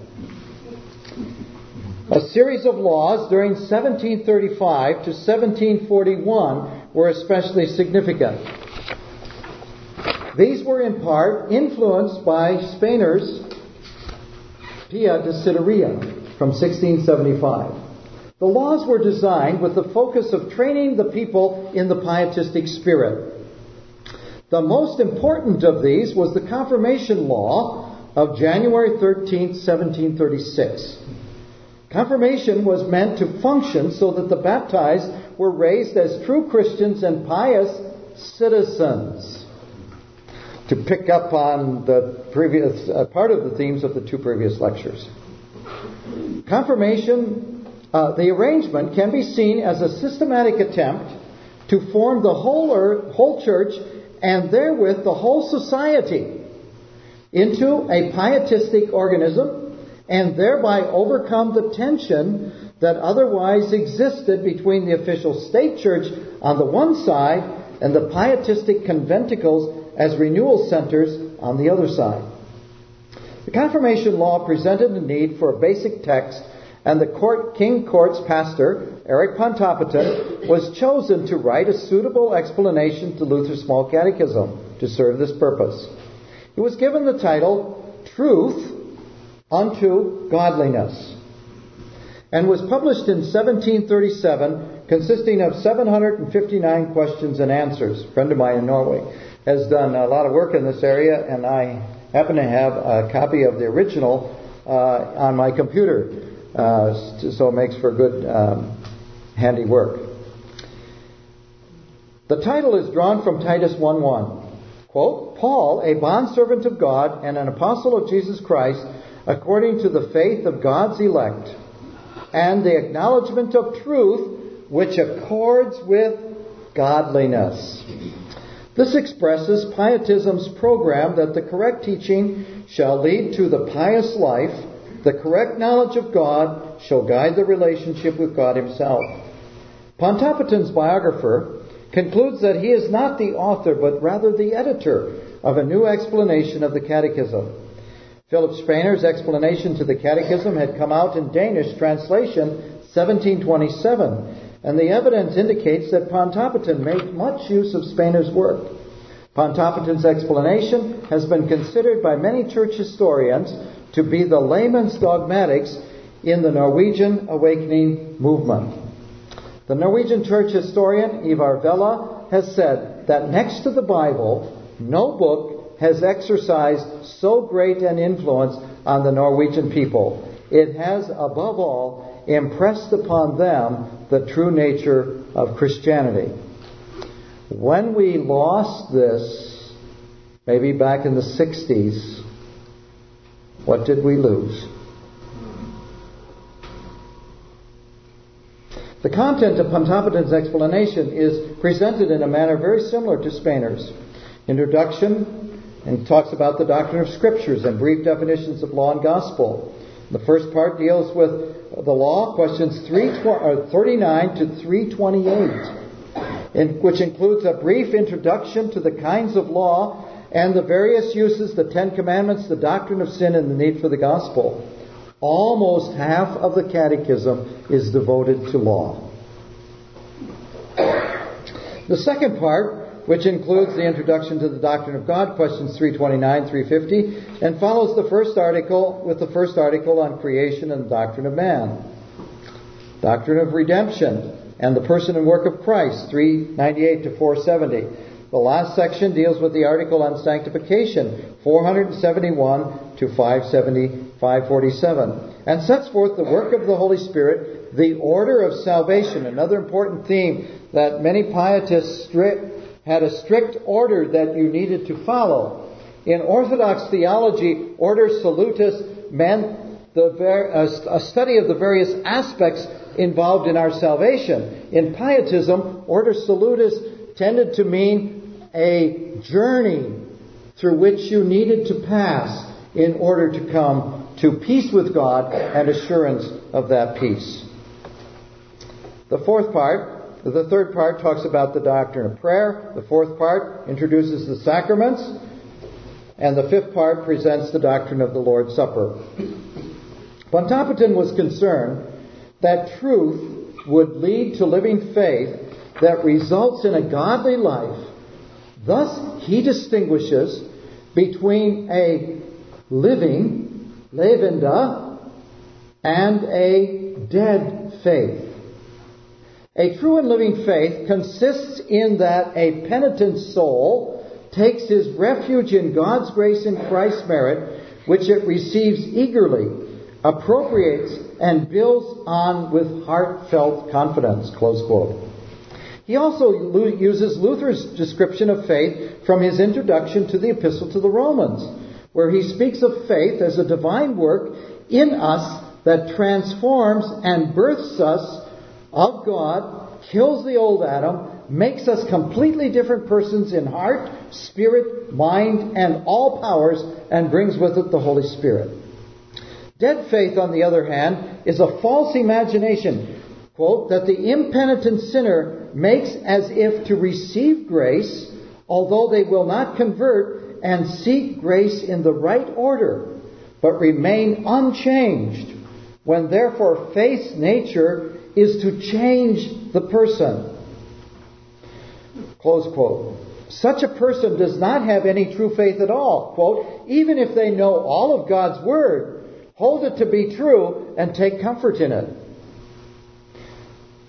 A series of laws during seventeen thirty-five to seventeen forty-one were especially significant. These were in part influenced by Spener's Pia Desideria from sixteen seventy-five. The laws were designed with the focus of training the people in the pietistic spirit. The most important of these was the Confirmation Law of January thirteenth, seventeen thirty-six. Confirmation was meant to function so that the baptized were raised as true Christians and pious citizens. To pick up on the previous uh, part of the themes of the two previous lectures. Confirmation, uh, the arrangement can be seen as a systematic attempt to form the whole earth, whole church, and therewith the whole society into a pietistic organism, and thereby overcome the tension that otherwise existed between the official state church on the one side and the pietistic conventicles as renewal centers on the other side. The Confirmation Law presented a need for a basic text, and the court, King Court's pastor, Eric Pontoppidan, was chosen to write a suitable explanation to Luther's Small Catechism to serve this purpose. He was given the title, Truth unto Godliness. and was published in seventeen thirty-seven, consisting of seven hundred fifty-nine questions and answers. A friend of mine in Norway has done a lot of work in this area, and I happen to have a copy of the original uh, on my computer, uh, so it makes for good, um, handy work. The title is drawn from Titus one one. Quote, Paul, a bondservant of God and an apostle of Jesus Christ, according to the faith of God's elect, and the acknowledgement of truth which accords with godliness. This expresses Pietism's program that the correct teaching shall lead to the pious life, the correct knowledge of God shall guide the relationship with God Himself. Pontoppidan's biographer concludes that he is not the author, but rather the editor of a new explanation of the Catechism. Philip Spainer's explanation to the Catechism had come out in Danish translation seventeen twenty-seven, and the evidence indicates that Pontoppidan made much use of Spainer's work. Pontoppidan's explanation has been considered by many church historians to be the layman's dogmatics in the Norwegian Awakening movement. The Norwegian church historian Ivar Vella has said that next to the Bible, no book has exercised so great an influence on the Norwegian people. It has, above all, impressed upon them the true nature of Christianity. When we lost this, maybe back in the sixties, what did we lose? The content of Pontoppidan's explanation is presented in a manner very similar to Spainer's. Introduction, and talks about the doctrine of Scriptures and brief definitions of law and gospel. The first part deals with the law, questions thirty-nine to three twenty-eight, in, which includes a brief introduction to the kinds of law and the various uses, the Ten Commandments, the doctrine of sin, and the need for the gospel. Almost half of the Catechism is devoted to law. The second part, which includes the introduction to the doctrine of God, questions three twenty-nine, three fifty, and follows the first article with the first article on creation and the doctrine of man. Doctrine of redemption and the person and work of Christ, three ninety-eight to four seventy. The last section deals with the article on sanctification, four seventy-one to five seventy, five forty-seven, and sets forth the work of the Holy Spirit, the order of salvation, another important theme that many pietists strict, had a strict order that you needed to follow. In Orthodox theology, order salutis meant the ver- a, a study of the various aspects involved in our salvation. In Pietism, order salutis tended to mean a journey through which you needed to pass in order to come to peace with God and assurance of that peace. The fourth part, the third part talks about the doctrine of prayer. The fourth part introduces the sacraments. And the fifth part presents the doctrine of the Lord's Supper. Pontoppidan was concerned that truth would lead to living faith that results in a godly life. Thus, he distinguishes between a living, levende, and a dead faith. A true and living faith consists in that a penitent soul takes his refuge in God's grace and Christ's merit, which it receives eagerly, appropriates, and builds on with heartfelt confidence. Close quote. He also uses Luther's description of faith from his introduction to the Epistle to the Romans, where he speaks of faith as a divine work in us that transforms and births us of God, kills the old Adam, makes us completely different persons in heart, spirit, mind, and all powers, and brings with it the Holy Spirit. Dead faith, on the other hand, is a false imagination, quote, that the impenitent sinner makes as if to receive grace, although they will not convert and seek grace in the right order, but remain unchanged, when therefore faith's nature is to change the person. Close quote. Such a person does not have any true faith at all. Quote, even if they know all of God's Word, hold it to be true and take comfort in it.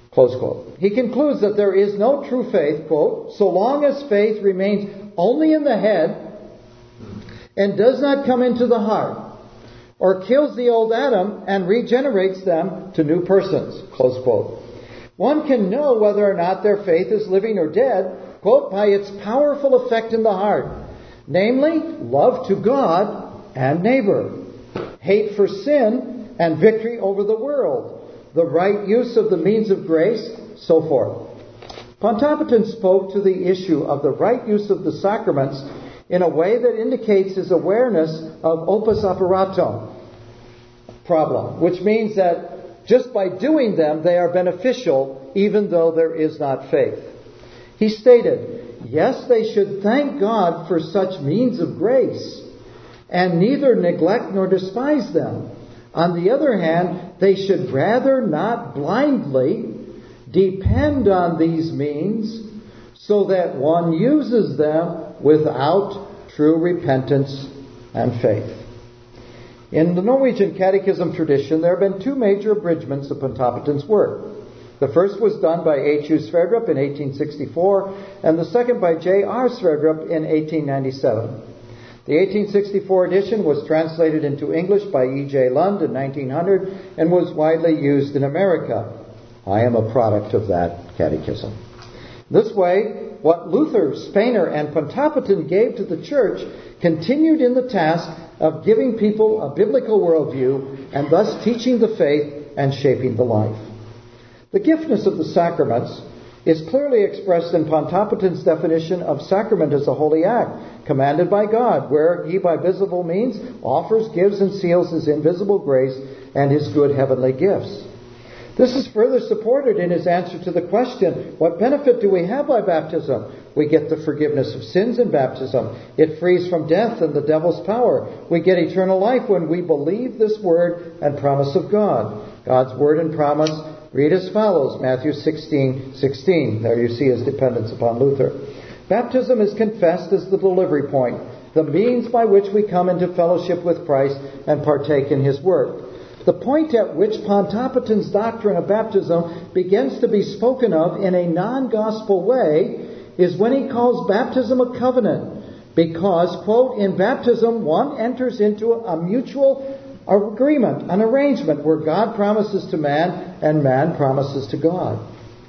Close quote. He concludes that there is no true faith, quote, so long as faith remains only in the head and does not come into the heart, or kills the old Adam and regenerates them to new persons, close quote. One can know whether or not their faith is living or dead, quote, by its powerful effect in the heart, namely, love to God and neighbor, hate for sin and victory over the world, the right use of the means of grace, so forth. Pontoppidan spoke to the issue of the right use of the sacraments in a way that indicates his awareness of opus operatum problem, which means that just by doing them, they are beneficial, even though there is not faith. He stated, yes, they should thank God for such means of grace, and neither neglect nor despise them. On the other hand, they should rather not blindly depend on these means so that one uses them without true repentance and faith. In the Norwegian Catechism tradition, there have been two major abridgments of Pontoppidan's work. The first was done by H U Sverdrup in eighteen sixty-four, and the second by J R Sverdrup in eighteen ninety-seven. The eighteen sixty-four edition was translated into English by E J Lund in nineteen hundred and was widely used in America. I am a product of that catechism. This way, what Luther, Spener, and Pontoppidan gave to the Church continued in the task of giving people a biblical worldview and thus teaching the faith and shaping the life. The giftness of the sacraments is clearly expressed in Pontoppidan's definition of sacrament as a holy act, commanded by God, where he by visible means offers, gives, and seals his invisible grace and his good heavenly gifts. This is further supported in his answer to the question, what benefit do we have by baptism? We get the forgiveness of sins in baptism. It frees from death and the devil's power. We get eternal life when we believe this word and promise of God. God's word and promise read as follows, Matthew sixteen sixteen. There you see his dependence upon Luther. Baptism is confessed as the delivery point, the means by which we come into fellowship with Christ and partake in his work. The point at which Pontoppidan's doctrine of baptism begins to be spoken of in a non-gospel way is when he calls baptism a covenant, because, quote, in baptism one enters into a mutual agreement, an arrangement where God promises to man and man promises to God.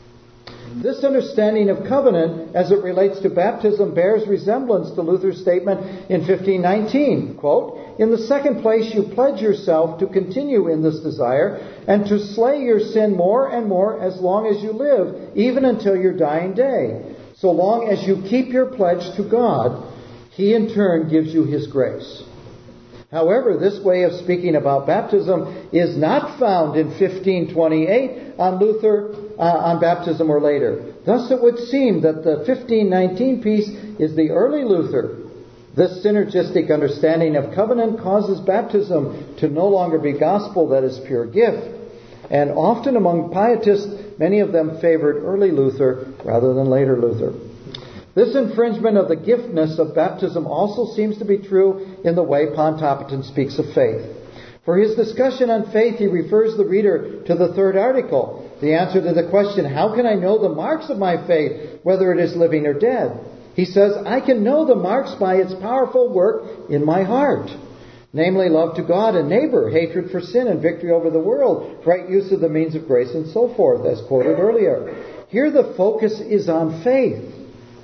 This understanding of covenant as it relates to baptism bears resemblance to Luther's statement in fifteen nineteen, quote, in the second place you pledge yourself to continue in this desire and to slay your sin more and more as long as you live, even until your dying day. So long as you keep your pledge to God, he in turn gives you his grace. However, this way of speaking about baptism is not found in fifteen twenty-eight on Luther, uh, on baptism or later. Thus it would seem that the fifteen nineteen piece is the early Luther. This synergistic understanding of covenant causes baptism to no longer be gospel, that is pure gift. And often among pietists, many of them favored early Luther rather than later Luther. This infringement of the giftness of baptism also seems to be true in the way Pontoppidan speaks of faith. For his discussion on faith, he refers the reader to the third article, the answer to the question, how can I know the marks of my faith, whether it is living or dead? He says, I can know the marks by its powerful work in my heart, namely love to God and neighbor, hatred for sin and victory over the world, right use of the means of grace and so forth, as quoted earlier. Here the focus is on faith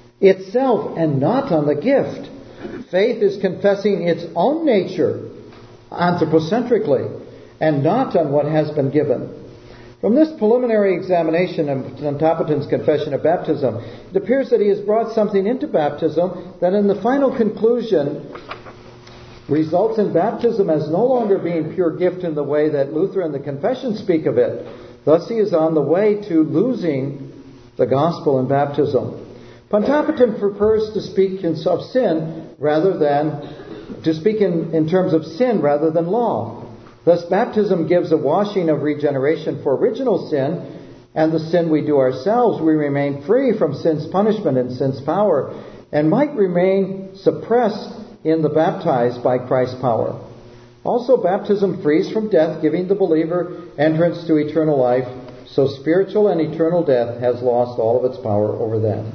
itself and not on the gift. Faith is confessing its own nature anthropocentrically and not on what has been given. From this preliminary examination of Pontoppidan's confession of baptism, it appears that he has brought something into baptism that in the final conclusion results in baptism as no longer being pure gift in the way that Luther and the Confession speak of it. Thus he is on the way to losing the gospel in baptism. Pontoppidan prefers to speak in, of sin rather than to speak in, in terms of sin rather than law. Thus, baptism gives a washing of regeneration for original sin, and the sin we do ourselves, we remain free from sin's punishment and sin's power, and might remain suppressed in the baptized by Christ's power. Also, baptism frees from death, giving the believer entrance to eternal life, so spiritual and eternal death has lost all of its power over them.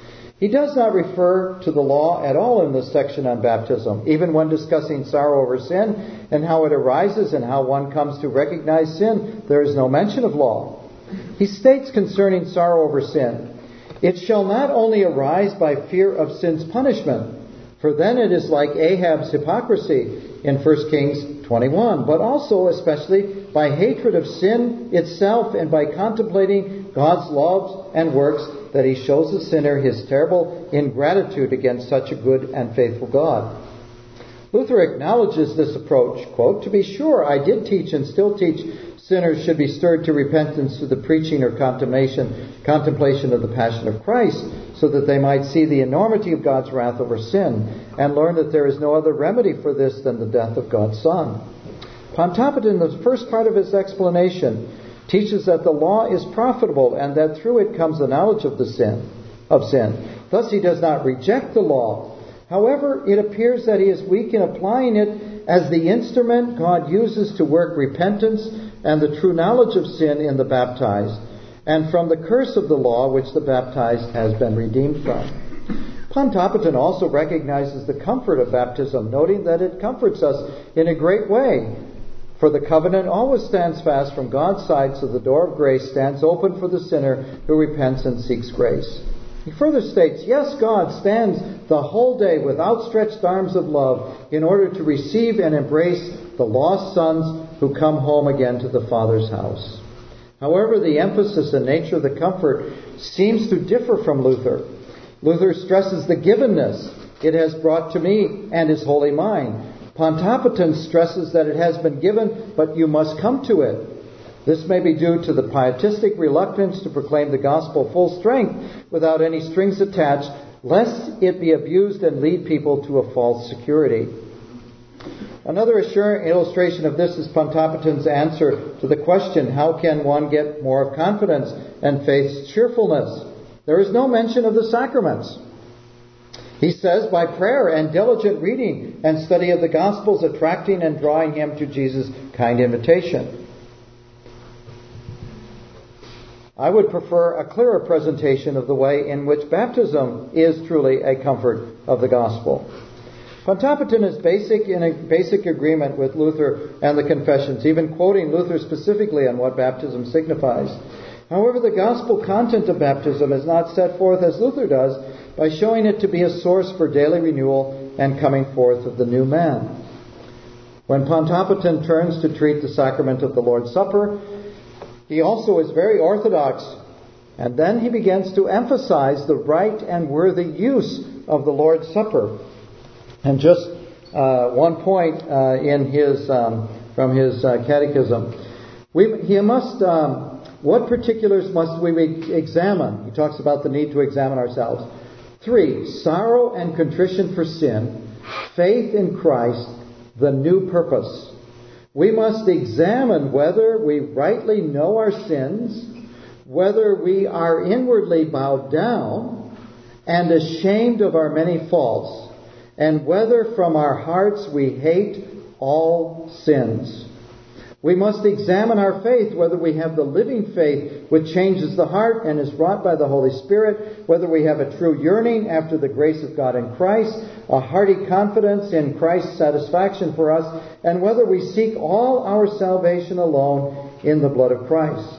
He does not refer to the law at all in this section on baptism, even when discussing sorrow over sin and how it arises and how one comes to recognize sin. There is no mention of law. He states concerning sorrow over sin, "It shall not only arise by fear of sin's punishment, for then it is like Ahab's hypocrisy in First Kings twenty-one, but also especially by hatred of sin itself and by contemplating God's loves and works, that he shows the sinner his terrible ingratitude against such a good and faithful God." Luther acknowledges this approach, quote, "To be sure, I did teach and still teach sinners should be stirred to repentance through the preaching or contemplation, contemplation of the passion of Christ, so that they might see the enormity of God's wrath over sin and learn that there is no other remedy for this than the death of God's Son." Pontoppidan, in the first part of his explanation, teaches that the law is profitable and that through it comes the knowledge of the sin, of sin. Thus he does not reject the law. However, it appears that he is weak in applying it as the instrument God uses to work repentance and the true knowledge of sin in the baptized, and from the curse of the law which the baptized has been redeemed from. Pontoppidan also recognizes the comfort of baptism, noting that it comforts us in a great way. For the covenant always stands fast from God's side, so the door of grace stands open for the sinner who repents and seeks grace. He further states, "Yes, God stands the whole day with outstretched arms of love in order to receive and embrace the lost sons who come home again to the Father's house." However, the emphasis and nature of the comfort seems to differ from Luther. Luther stresses the givenness it has brought to me and is wholly mine. Pontoppidan stresses that it has been given, but you must come to it. This may be due to the pietistic reluctance to proclaim the gospel full strength without any strings attached, lest it be abused and lead people to a false security. Another illustration of this is Pontoppidan's answer to the question, how can one get more of confidence and faith's cheerfulness? There is no mention of the sacraments. He says, by prayer and diligent reading and study of the Gospels, attracting and drawing him to Jesus' kind invitation. I would prefer a clearer presentation of the way in which baptism is truly a comfort of the Gospel. Pontoppidan is basic in a basic agreement with Luther and the Confessions, even quoting Luther specifically on what baptism signifies. However, the gospel content of baptism is not set forth as Luther does, by showing it to be a source for daily renewal and coming forth of the new man. When Pontoppidan turns to treat the sacrament of the Lord's Supper, he also is very orthodox, and then he begins to emphasize the right and worthy use of the Lord's Supper. And just uh, one point uh, in his um, from his uh, catechism, we, he must. Um, what particulars must we examine? He talks about the need to examine ourselves. Three, sorrow and contrition for sin, faith in Christ, the new purpose. We must examine whether we rightly know our sins, whether we are inwardly bowed down and ashamed of our many faults, and whether from our hearts we hate all sins. We must examine our faith, whether we have the living faith which changes the heart and is wrought by the Holy Spirit, whether we have a true yearning after the grace of God in Christ, a hearty confidence in Christ's satisfaction for us, and whether we seek all our salvation alone in the blood of Christ.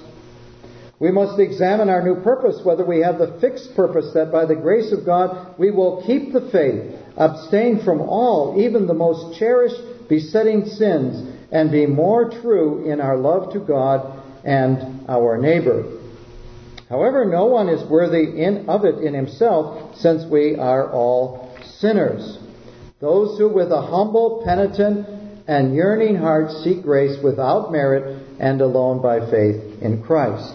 We must examine our new purpose, whether we have the fixed purpose that by the grace of God we will keep the faith, abstain from all, even the most cherished, besetting sins, and be more true in our love to God and our neighbor. However, no one is worthy in, of it in himself, since we are all sinners. Those who with a humble, penitent, and yearning heart seek grace without merit and alone by faith in Christ.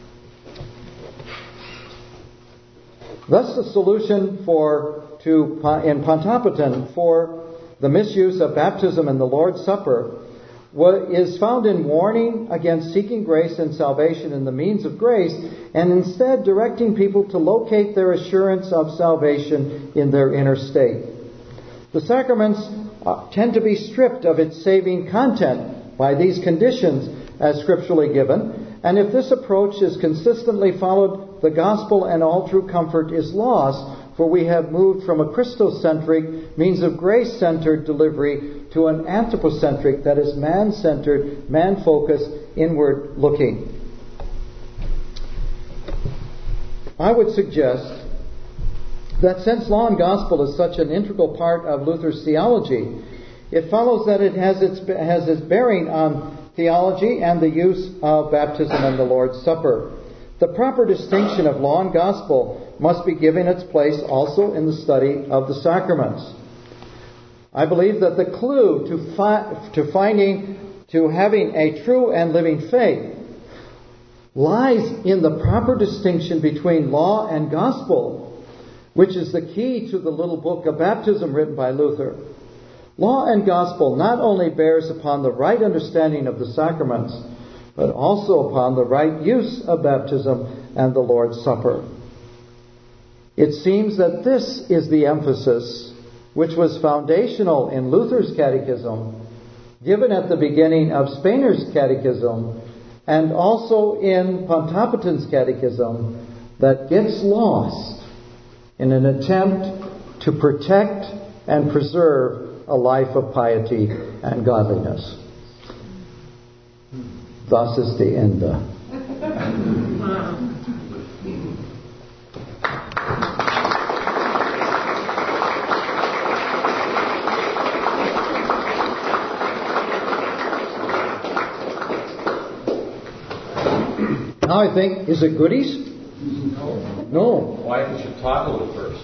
Thus the solution for to in Pontoppidan for the misuse of baptism and the Lord's Supper is found in warning against seeking grace and salvation in the means of grace, and instead directing people to locate their assurance of salvation in their inner state. The sacraments tend to be stripped of its saving content by these conditions as scripturally given, And if this approach is consistently followed, the gospel and all true comfort is lost, for we have moved from a Christocentric, means of grace-centered delivery to an anthropocentric, that is man-centered, man-focused, inward-looking. I would suggest that since law and gospel is such an integral part of Luther's theology, it follows that it has its, has its bearing on theology and the use of baptism and the Lord's Supper. The proper distinction of law and gospel must be given its place also in the study of the sacraments. I believe that the clue to, fi- to finding, to having a true and living faith lies in the proper distinction between law and gospel, which is the key to the little book of baptism written by Luther. Law and gospel not only bears upon the right understanding of the sacraments, but also upon the right use of baptism and the Lord's Supper. It seems that this is the emphasis which was foundational in Luther's catechism, given at the beginning of Spainer's catechism, and also in Pontoppidan's catechism, that gets lost in an attempt to protect and preserve a life of piety and godliness. Das ist die Ende. Now I think, is it goodies? No. No. Why we should talk a little first.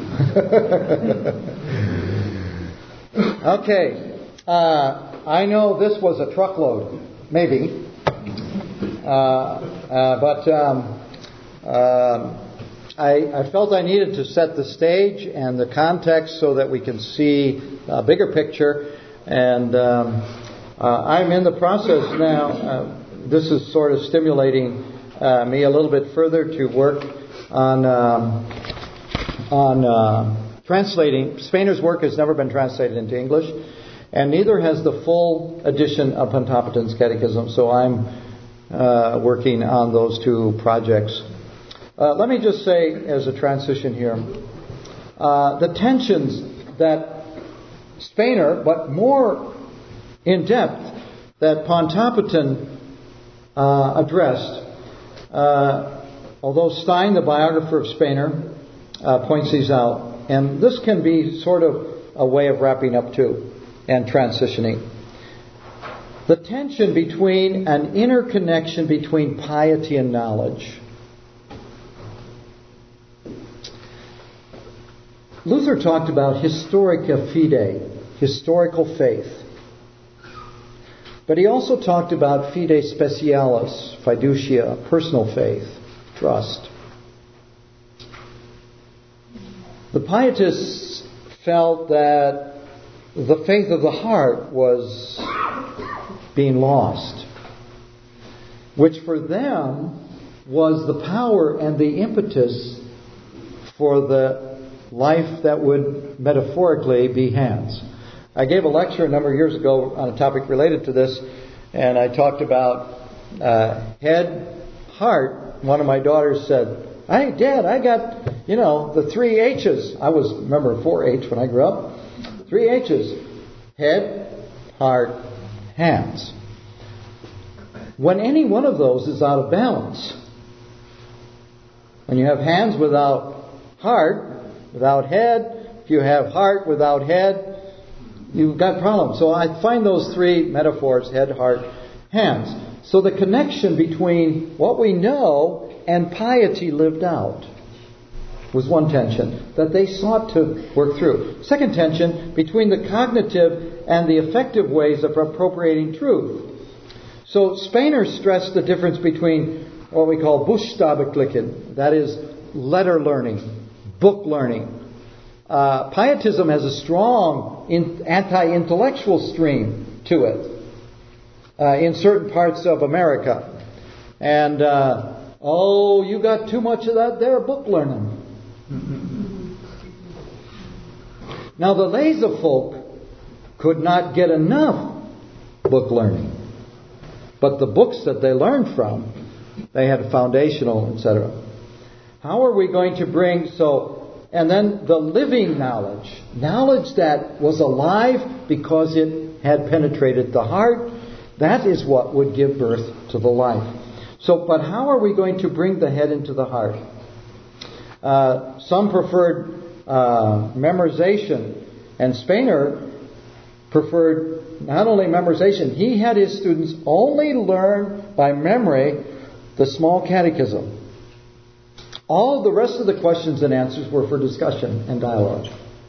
Okay. Uh, I know this was a truckload, maybe. Uh, uh, but um, uh, I, I felt I needed to set the stage and the context so that we can see a bigger picture. And um, uh, I'm in the process now. Uh, this is sort of stimulating uh, me a little bit further to work on um, on uh, translating. Spainer's work has never been translated into English, and neither has the full edition of Pontoppidan's Catechism. So I'm uh, working on those two projects. Uh, let me just say, as a transition here, uh, the tensions that Spainer, but more in depth, that Pontoppidan uh, addressed. Uh, although Stein, the biographer of Spainer, uh, points these out, and this can be sort of a way of wrapping up too and transitioning. The tension between an interconnection between piety and knowledge. Luther talked about historica fide, historical faith. But he also talked about fide specialis, fiducia, personal faith, trust. The pietists felt that the faith of the heart was being lost, which for them was the power and the impetus for the life that would metaphorically be hands. I gave a lecture a number of years ago on a topic related to this, and I talked about uh, head, heart. One of my daughters said, "Hey, Dad, I got, you know, the three H's." I was, remember, four H when I grew up. Three H's. Head, heart, hands. When any one of those is out of balance, when you have hands without heart, without head, if you have heart without head, you've got problems. So I find those three metaphors, head, heart, hands. So the connection between what we know and piety lived out was one tension that they sought to work through. Second tension, between the cognitive and the effective ways of appropriating truth. So Spainer stressed the difference between what we call Buchstabeklicken, that is letter learning, book learning. Uh, pietism has a strong in, anti-intellectual stream to it uh, in certain parts of America. And, uh, oh, you got too much of that there, book learning. Now, the Leza folk could not get enough book learning. But the books that they learned from They had a foundational, et cetera. How are we going to bring, so, and then the living knowledge, knowledge that was alive because it had penetrated the heart, that is what would give birth to the life. So, but how are we going to bring the head into the heart? Uh, some preferred uh, memorization, and Spener preferred not only memorization, he had his students only learn by memory the small catechism. All the rest of the questions and answers were for discussion and dialogue.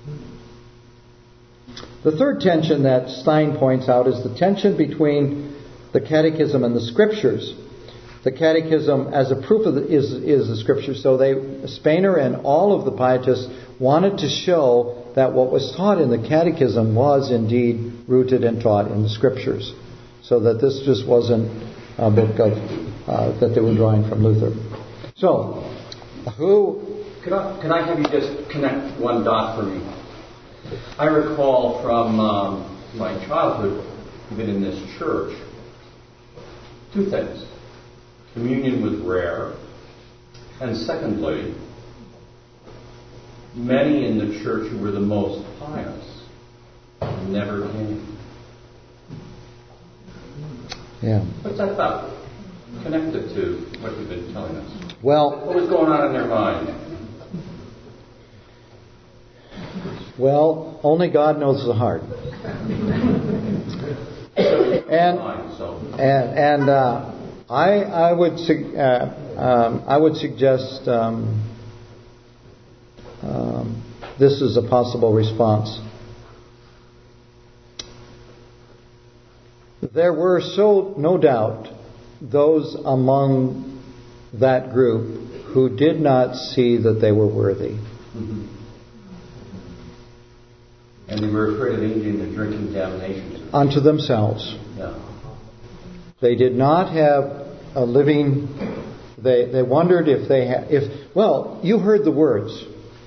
The third tension that Stein points out is the tension between the catechism and the scriptures. The catechism, as a proof of the, is is the scripture. So they, Spener and all of the pietists wanted to show that what was taught in the catechism was indeed rooted and taught in the scriptures, so that this just wasn't a book of uh, that they were drawing from Luther. So, who? Could I, could I have you just connect one dot for me? I recall from um, my childhood, even in this church, two things. Communion was rare, and secondly, many in the church who were the most pious never came. Yeah. What's that about? Connected to what you've been telling us. Well, what was going on in their mind? Well, only God knows the heart. and and and uh, I I would su- uh, um, I would suggest um, um, this is a possible response. There were so no doubt those among that group who did not see that they were worthy. Mm-hmm. And they were afraid of eating the drinking damnation unto themselves. Yeah. They did not have a living. They they wondered if they had. If well, you heard the words.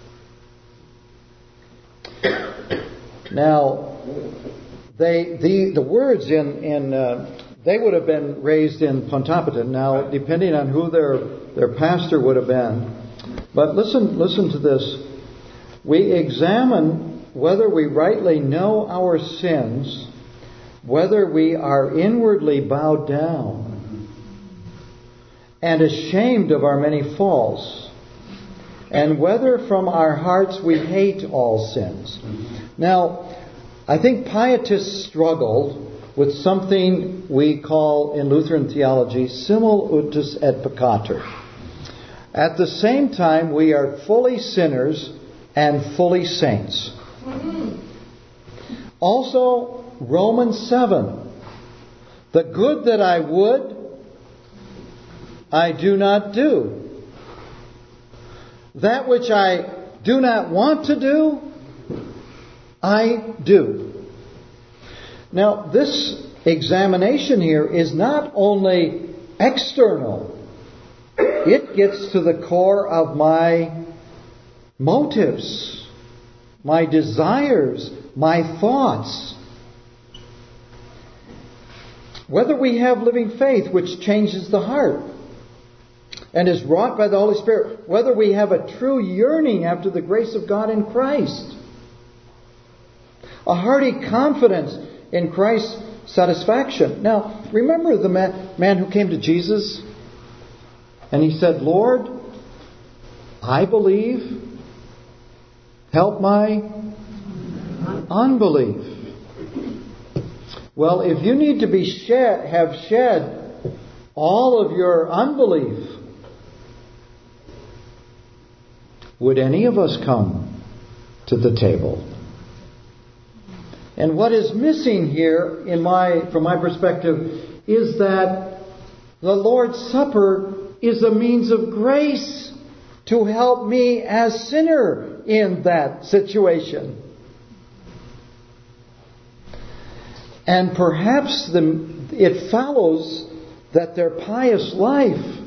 Now, they the the words in in uh, they would have been raised in Pontoppidan. Now, depending on who their their pastor would have been, but listen listen to this. We examine whether we rightly know our sins, whether we are inwardly bowed down and ashamed of our many faults, and whether from our hearts we hate all sins. Now, I think pietists struggled with something we call in Lutheran theology simul utus et peccator. At the same time, we are fully sinners and fully saints. Also, Romans seven. The good that I would, I do not do. That which I do not want to do, I do. Now, this examination here is not only external. It gets to the core of my motives, my desires, my thoughts. Whether we have living faith, which changes the heart and is wrought by the Holy Spirit, whether we have a true yearning after the grace of God in Christ, a hearty confidence in Christ's satisfaction. Now, remember the man, man who came to Jesus and he said, Lord, I believe, help my unbelief. Well, if you need to be shed, have shed all of your unbelief, would any of us come to the table? And what is missing here, in my, from my perspective, is that the Lord's Supper is a means of grace to help me as sinner in that situation. And perhaps the, it follows that their pious life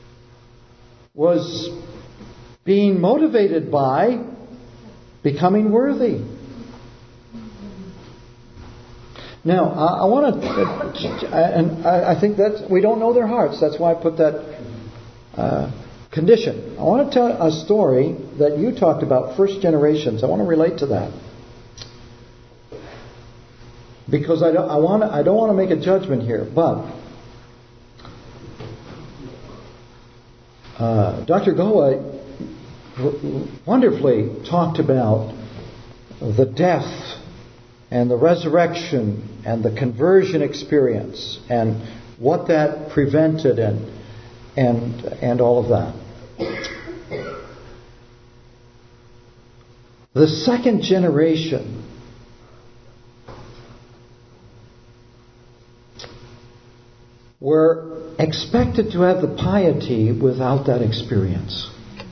was being motivated by becoming worthy. Now, I, I want to, and I, I think that we don't know their hearts. That's why I put that uh, condition. I want to tell a story that you talked about, first generations. I want to relate to that. Because I don't, I want to, I don't want to make a judgment here, but uh, Doctor Goa wonderfully talked about the death and the resurrection and the conversion experience and what that prevented and and and all of that. The second generation were expected to have the piety without that experience.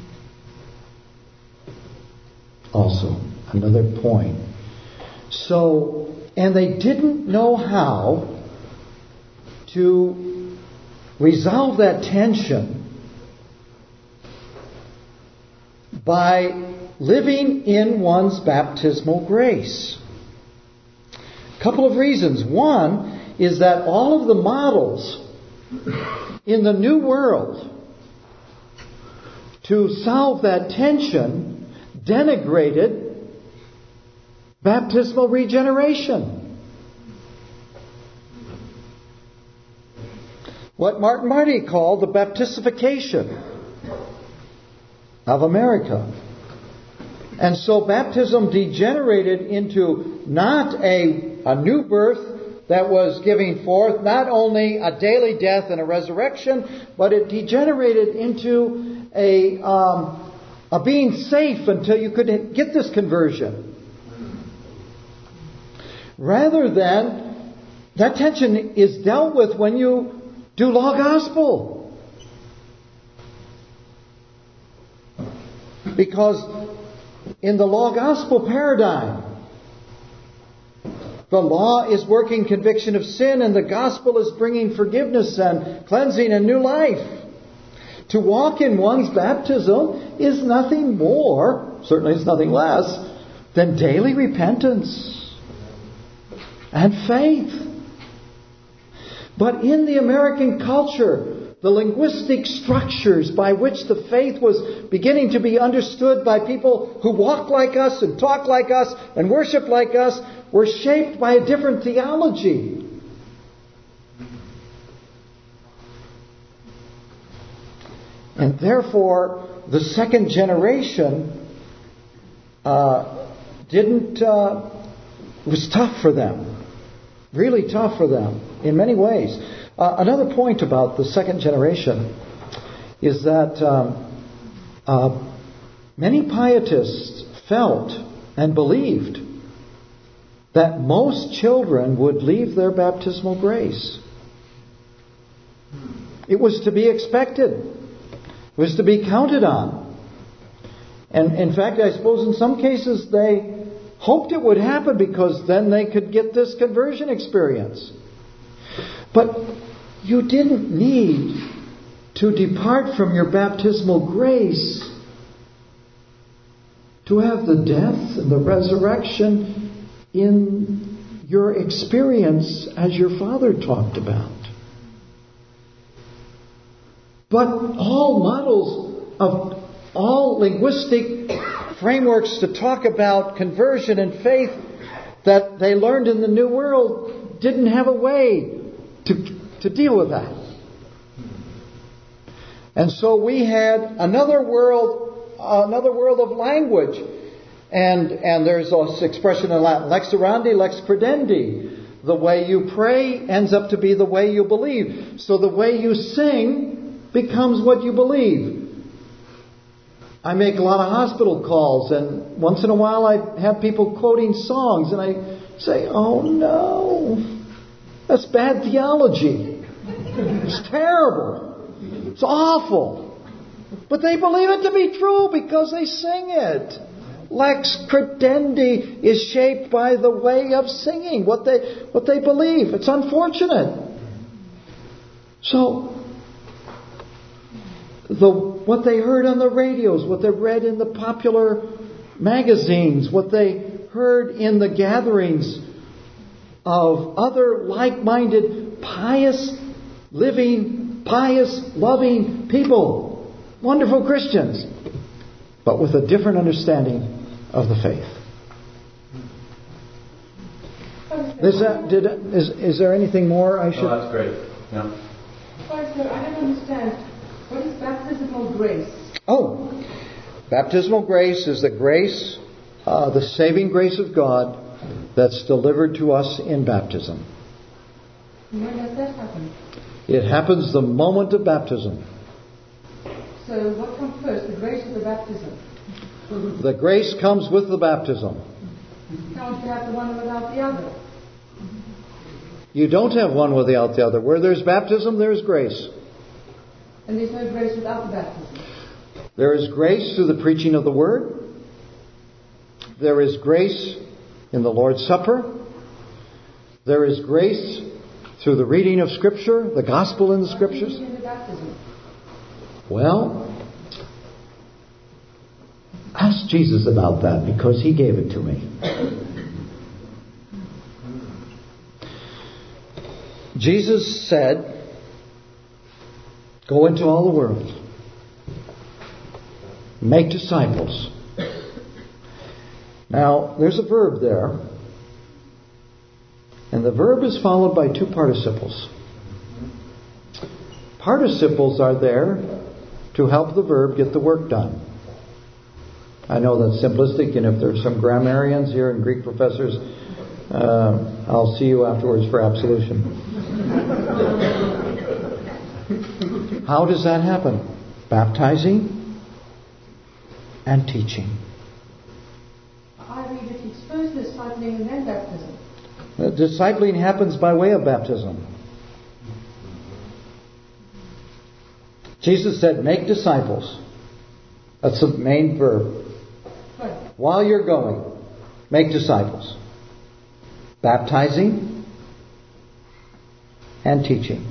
Also, another point. So, and they didn't know how to resolve that tension by living in one's baptismal grace. A couple of reasons. One is that all of the models in the New World to solve that tension denigrated baptismal regeneration. What Martin Marty called the baptistification of America. And so baptism degenerated into not a, a new birth that was giving forth not only a daily death and a resurrection, but it degenerated into a, um, a being safe until you could get this conversion. Rather than, that tension is dealt with when you do law gospel. Because in the law gospel paradigm, the law is working conviction of sin and the gospel is bringing forgiveness and cleansing and new life. To walk in one's baptism is nothing more, certainly it's nothing less, than daily repentance and faith. But in the American culture, the linguistic structures by which the faith was beginning to be understood by people who walk like us and talk like us and worship like us were shaped by a different theology. And therefore, the second generation uh, didn't, uh, was tough for them. Really tough for them in many ways. Uh, another point about the second generation is that um, uh, many pietists felt and believed that most children would leave their baptismal grace. It was to be expected. It was to be counted on. And in fact, I suppose in some cases they hoped it would happen because then they could get this conversion experience. But you didn't need to depart from your baptismal grace to have the death and the resurrection in your experience as your father talked about. But all models of all linguistic frameworks to talk about conversion and faith that they learned in the New World didn't have a way to, to deal with that. And so we had another world, another world of language. And, and there's this expression in Latin, lex orandi, lex credendi. The way you pray ends up to be the way you believe. So the way you sing becomes what you believe. I make a lot of hospital calls, and once in a while I have people quoting songs, and I say, oh no, that's bad theology. It's terrible. It's awful. But they believe it to be true because they sing it. Lex credendi is shaped by the way of singing, what they what they believe. It's unfortunate. So, the what they heard on the radios, what they read in the popular magazines, what they heard in the gatherings of other like-minded, pious, living, pious, loving people. Wonderful Christians. But with a different understanding of the faith. Is, that, did, is, is there anything more I should... Oh, that's great. Yeah. Sorry, sir, I don't understand. What is baptismal grace? Oh, baptismal grace is the grace, uh, the saving grace of God that's delivered to us in baptism. And when does that happen? It happens the moment of baptism. So what comes first, the grace or the baptism? The grace comes with the baptism. Can't you have the one without the other? You don't have one without the other. Where there's baptism, there's grace. And there's no grace without the baptism? There is grace through the preaching of the Word. There is grace in the Lord's Supper. There is grace through the reading of Scripture, the Gospel in the Scriptures. In the baptism? Well, ask Jesus about that because He gave it to me. Jesus said, "Go into all the world. Make disciples." Now, there's a verb there. And the verb is followed by two participles. Participles are there to help the verb get the work done. I know that's simplistic, and if there's some grammarians here and Greek professors, uh, I'll see you afterwards for absolution. How does that happen? Baptizing and teaching. I read it, it's first discipling and then baptism. The discipling happens by way of baptism. Jesus said, make disciples. That's the main verb. Right. While you're going, make disciples. Baptizing and teaching.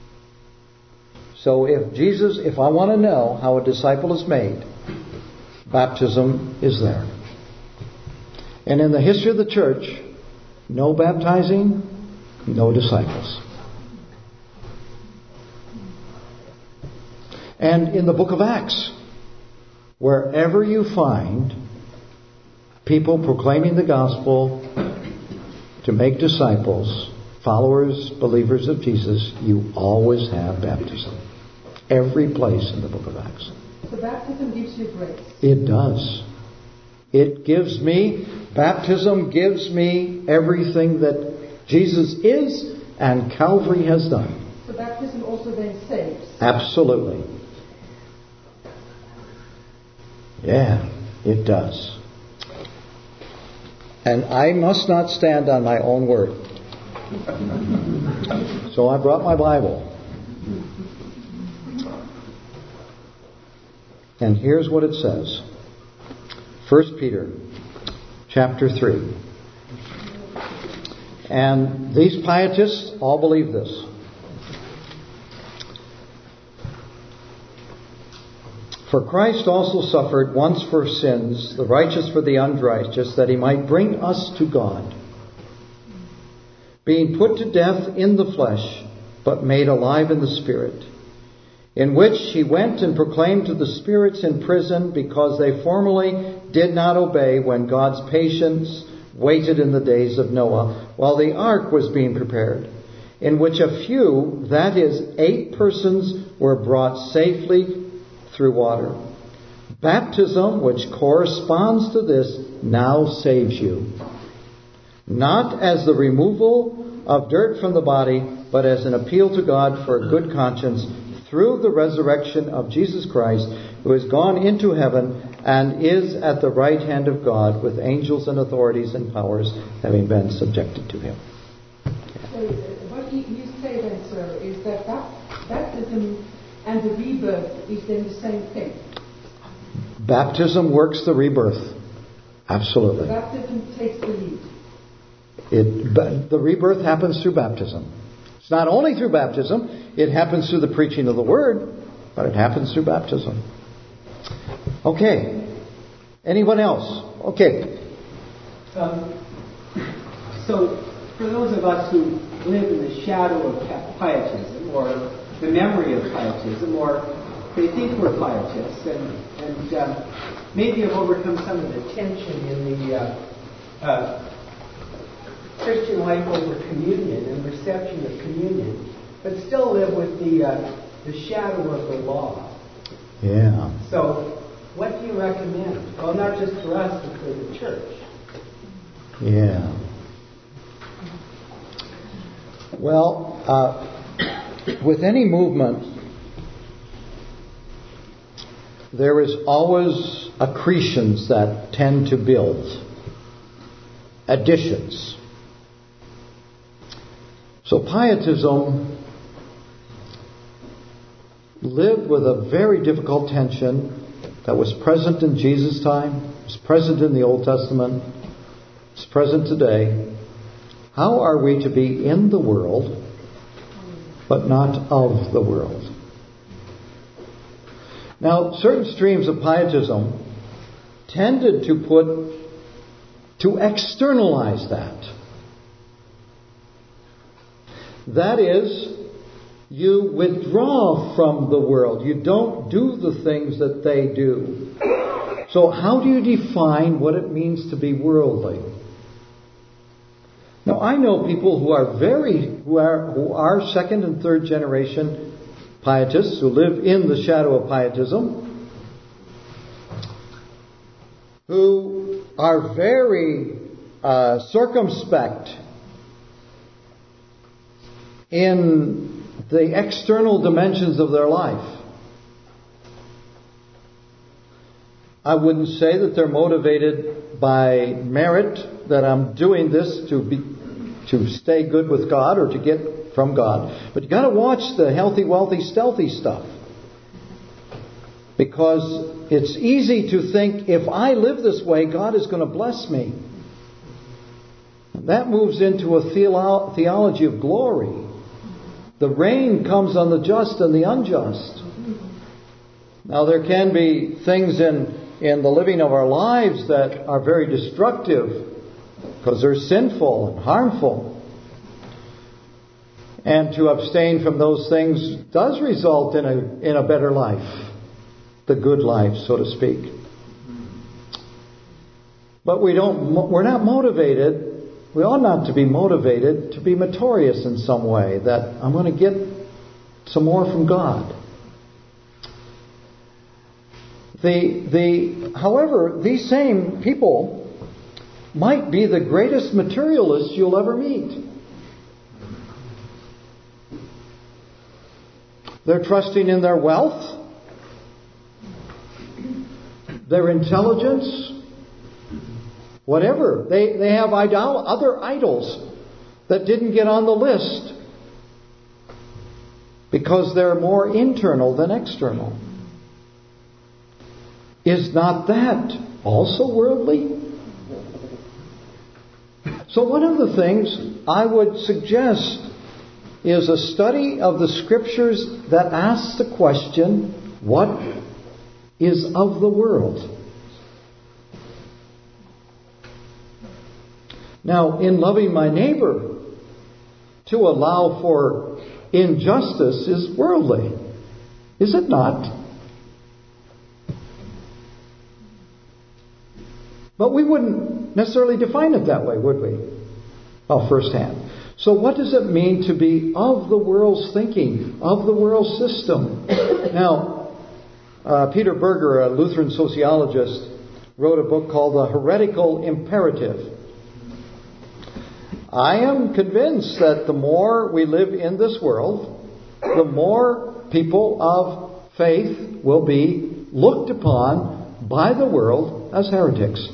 So if Jesus, if I want to know how a disciple is made, baptism is there. And in the history of the church, no baptizing, no disciples. And in the book of Acts, wherever you find people proclaiming the gospel to make disciples, followers, believers of Jesus, you always have baptism. Every place in the book of Acts. So baptism gives you grace. It does. It gives me, baptism gives me everything that Jesus is and Calvary has done. So baptism also then saves. Absolutely. Yeah, it does. And I must not stand on my own word. So I brought my Bible. And here's what it says. First Peter chapter three. And these pietists all believe this. For Christ also suffered once for sins, the righteous for the unrighteous, that He might bring us to God. Being put to death in the flesh, but made alive in the Spirit, in which He went and proclaimed to the spirits in prison, because they formerly did not obey when God's patience waited in the days of Noah, while the ark was being prepared, in which a few, that is, eight persons, were brought safely through water. Baptism, which corresponds to this, now saves you. Not as the removal of dirt from the body, but as an appeal to God for a good conscience through the resurrection of Jesus Christ, who has gone into heaven and is at the right hand of God, with angels and authorities and powers having been subjected to Him. So what you, you say then, sir, is that baptism and the rebirth is then the same thing. Baptism works the rebirth. Absolutely. Baptism takes the lead. It, the rebirth happens through baptism. It's not only through baptism, it happens through the preaching of the Word, but it happens through baptism. Okay. Anyone else? Okay. Um, so, for those of us who live in the shadow of pietism, or the memory of pietism, or they think we're pietists, and, and uh, maybe have overcome some of the tension in the uh, uh, Christian life over communion and reception of communion, but still live with the uh, the shadow of the law. Yeah. So, what do you recommend? Well, not just for us, but for the church. Yeah. Well, uh, with any movement, there is always accretions that tend to build, additions. So Pietism lived with a very difficult tension that was present in Jesus' time, was present in the Old Testament, is present today. How are we to be in the world, but not of the world? Now, certain streams of Pietism tended to put, to externalize that. That is, you withdraw from the world. You don't do the things that they do. So how do you define what it means to be worldly? Now, I know people who are very, who are, who are second and third generation pietists, who live in the shadow of pietism, who are very uh, circumspect in the external dimensions of their life. I wouldn't say that they're motivated by merit, that I'm doing this to be, to stay good with God or to get from God. But you got to watch the healthy, wealthy, stealthy stuff. Because it's easy to think, if I live this way, God is going to bless me. That moves into a theolo- theology of glory. The rain comes on the just and the unjust. Now there can be things in, in the living of our lives that are very destructive because they're sinful and harmful. And to abstain from those things does result in a in a better life. The good life, so to speak. But we don't we're not motivated. We ought not to be motivated to be meritorious in some way, that I'm going to get some more from God. The, the, however, these same people might be the greatest materialists you'll ever meet. They're trusting in their wealth, their intelligence, whatever. They they have idol, other idols that didn't get on the list because they're more internal than external. Is not that also worldly? So one of the things I would suggest is a study of the Scriptures that asks the question, what is of the world? Now, in loving my neighbor, to allow for injustice is worldly. Is it not? But we wouldn't necessarily define it that way, would we? Oh, firsthand. So what does it mean to be of the world's thinking, of the world system? Now, uh, Peter Berger, a Lutheran sociologist, wrote a book called The Heretical Imperative. I am convinced that the more we live in this world, the more people of faith will be looked upon by the world as heretics.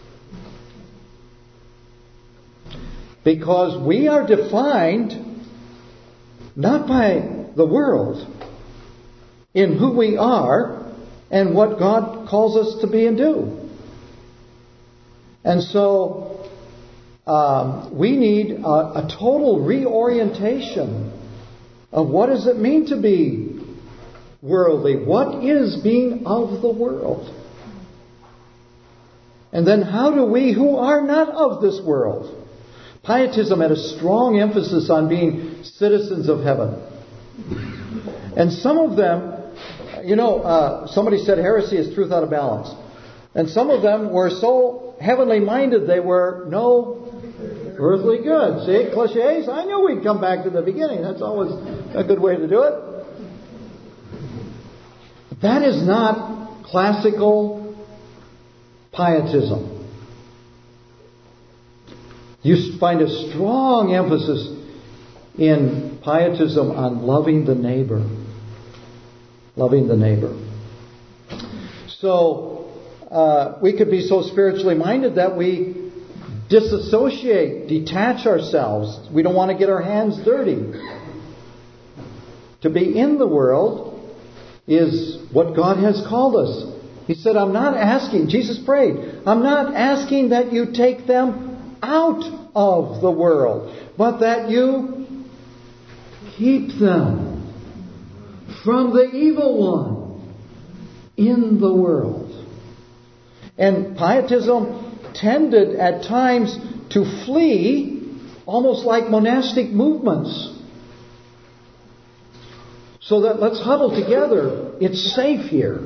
Because we are defined not by the world in who we are and what God calls us to be and do. And so um, we need a, a total reorientation of what does it mean to be worldly? What is being of the world? And then how do we who are not of this world? Pietism had a strong emphasis on being citizens of heaven. And some of them, you know, uh, somebody said heresy is truth out of balance. And some of them were so heavenly minded they were no earthly good. See, cliches? I knew we'd come back to the beginning. That's always a good way to do it. That is not classical pietism. You find a strong emphasis in pietism on loving the neighbor. Loving the neighbor. So, uh, we could be so spiritually minded that we disassociate, detach ourselves. We don't want to get our hands dirty. To be in the world is what God has called us. He said, I'm not asking, Jesus prayed, I'm not asking that you take them out of the world, but that you keep them from the evil one in the world. And pietism tended at times to flee, almost like monastic movements. So that let's huddle together. It's safe here.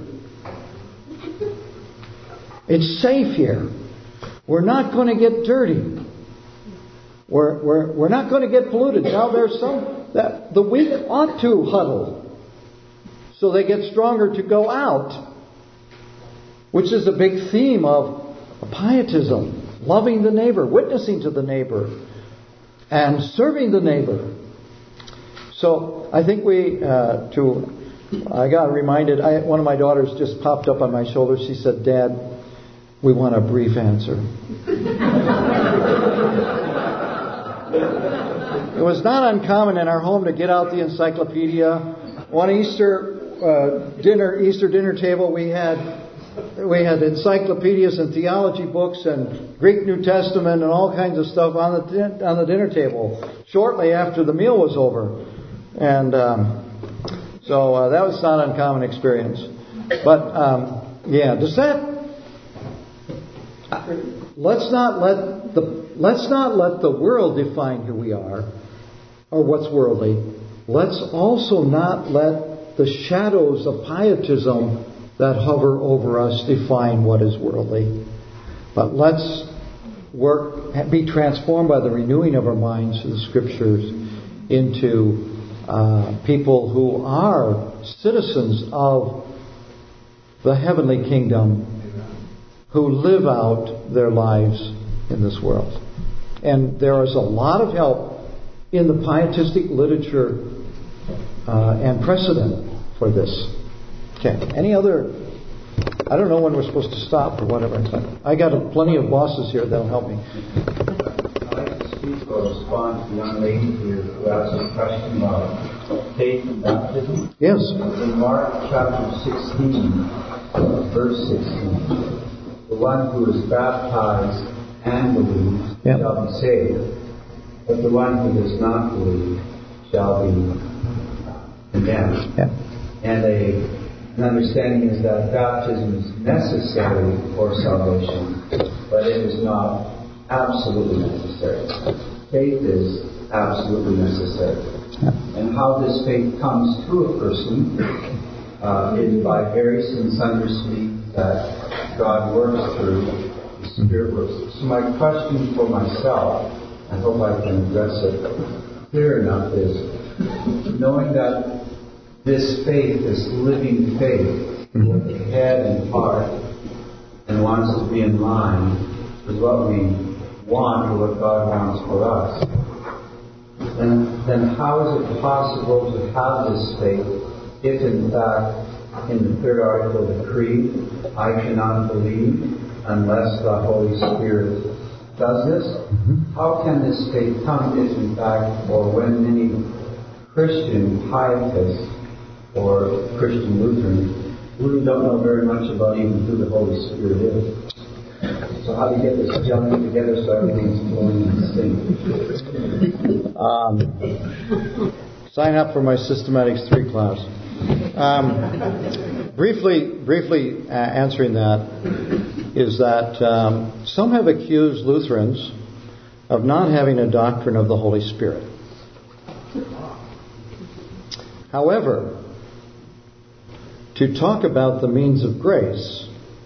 It's safe here. We're not going to get dirty. We're, we're, we're not going to get polluted. Now there's some that the weak ought to huddle so they get stronger to go out, which is a big theme of pietism. Loving the neighbor, witnessing to the neighbor, and serving the neighbor. So I think we, uh, to, I got reminded, I, one of my daughters just popped up on my shoulder. She said, Dad, we want a brief answer. It was not uncommon in our home to get out the encyclopedia. One Easter uh, dinner, Easter dinner table, we had we had encyclopedias and theology books and Greek New Testament and all kinds of stuff on the din- on the dinner table shortly after the meal was over, and um, so uh, that was not an uncommon experience. But um, yeah, does that? Let's not let the let's not let the world define who we are or what's worldly. Let's also not let the shadows of pietism that hover over us define what is worldly. But let's work, be transformed by the renewing of our minds through the Scriptures into uh, people who are citizens of the heavenly kingdom, who live out their lives in this world. And there is a lot of help in the pietistic literature uh, and precedent for this. Okay. Any other? I don't know when we're supposed to stop or whatever. I got a, plenty of bosses here that'll help me. I'd like to speak or respond to the young lady here who asked a question about faith and baptism. Yes. In Mark chapter sixteen, verse sixteen, the one who is baptized and believes yeah. shall be saved, but the one who does not believe shall be condemned. Yeah. And a, an understanding is that baptism is necessary for salvation, but it is not absolutely necessary. Faith is absolutely necessary. Yeah. And how this faith comes to a person uh, is by various and sundry means that God works through, the Spirit works through. So my question for myself, I hope I can address it clear enough, is knowing that this faith, this living faith, with the head and heart, and wants to be in line with what we want or what God wants for us, then, then how is it possible to have this faith if in fact in the third article of the Creed, I cannot believe unless the Holy Spirit does this? How can this faith come if in fact, or when many Christian pietists or Christian Lutherans really don't know very much about even who the Holy Spirit is? So how do you get this gelling together so everything's flowing in sync? Um, sign up for my Systematics three class. Um, briefly, briefly uh, answering that is that um, some have accused Lutherans of not having a doctrine of the Holy Spirit. However, to talk about the means of grace,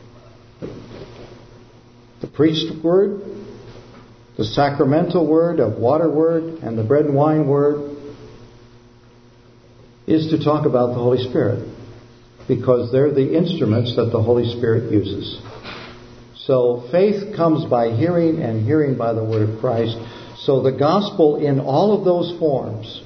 the preached word, the sacramental word of water word, and the bread and wine word, is to talk about the Holy Spirit, because they're the instruments that the Holy Spirit uses. So faith comes by hearing, and hearing by the word of Christ. So the gospel in all of those forms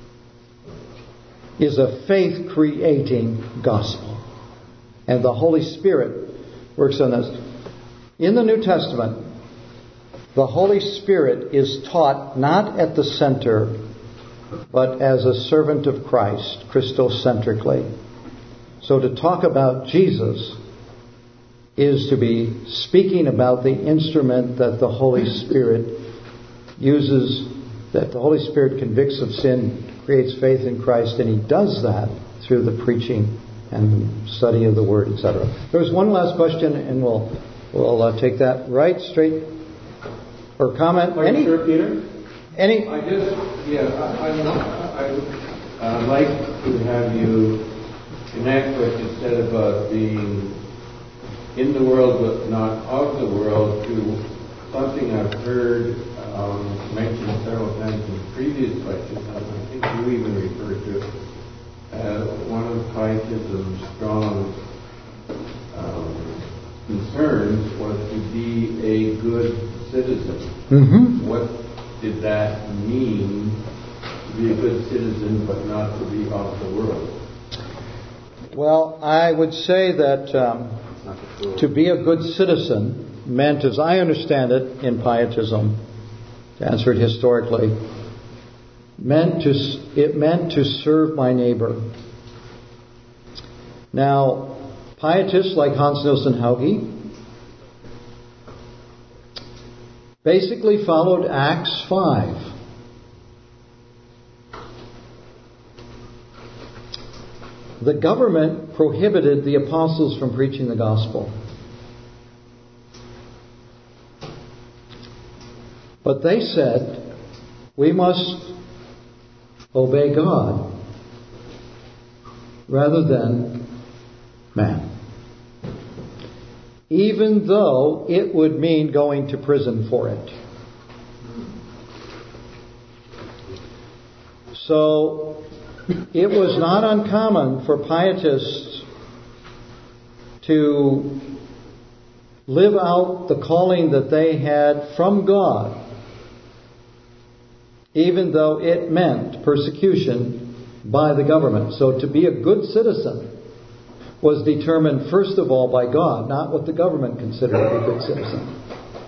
is a faith-creating gospel. And the Holy Spirit works on this. In the New Testament, the Holy Spirit is taught not at the center, but as a servant of Christ, Christocentrically. So to talk about Jesus is to be speaking about the instrument that the Holy Spirit uses, that the Holy Spirit convicts of sin, creates faith in Christ, and He does that through the preaching and study of the Word, et cetera. There's one last question, and we'll we'll uh, take that right straight. Or comment? Are Any? you sure, Peter? Any? I just, yeah, I, I'm not, I would uh, like to have you connect with, instead of uh, being in the world but not of the world, to something I've heard um, mentioned several times in previous lectures, and I think you even referred to it. Uh, one of Pietism's strong um, concerns was to be a good citizen. Mm-hmm. What did that mean, to be a good citizen but not to be of the world? Well, I would say that um, to be a good citizen meant, as I understand it in Pietism, to answer it historically, meant to it meant to serve my neighbor. Now, Pietists like Hans Nielsen Hauge basically followed Acts five. The government prohibited the apostles from preaching the gospel. But they said, we must obey God rather than man, even though it would mean going to prison for it. So it was not uncommon for Pietists to live out the calling that they had from God, even though it meant persecution by the government. So to be a good citizen was determined first of all by God, not what the government considered a good citizen.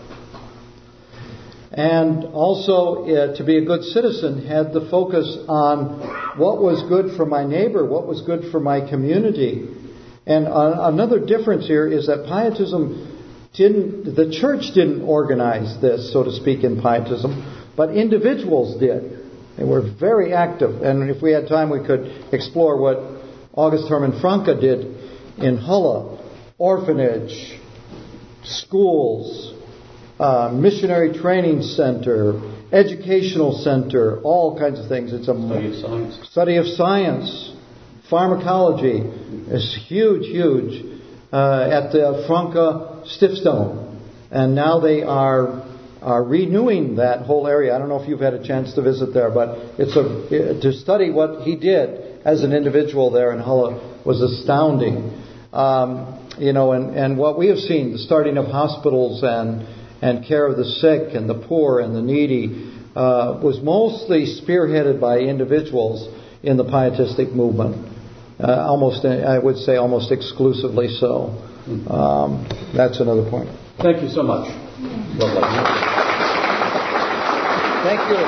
And also, uh, to be a good citizen had the focus on what was good for my neighbor, what was good for my community. And uh, another difference here is that Pietism didn't, the church didn't organize this, so to speak, in Pietism, but individuals did. They were very active. And if we had time, we could explore what August Hermann Francke did in Halle, orphanage, schools, uh, missionary training center, educational center, all kinds of things. It's a study of science. Study of science, pharmacology. It's huge, huge uh, at the Francke Stiftstone, and now they are are renewing that whole area. I don't know if you've had a chance to visit there, but it's a to study what he did as an individual there in Halle was astounding. Um, you know, and, and what we have seen, the starting of hospitals and and care of the sick and the poor and the needy, uh, was mostly spearheaded by individuals in the Pietistic movement. Uh, almost, I would say, almost exclusively so. Um, that's another point. Thank you so much. Well done. Thank you.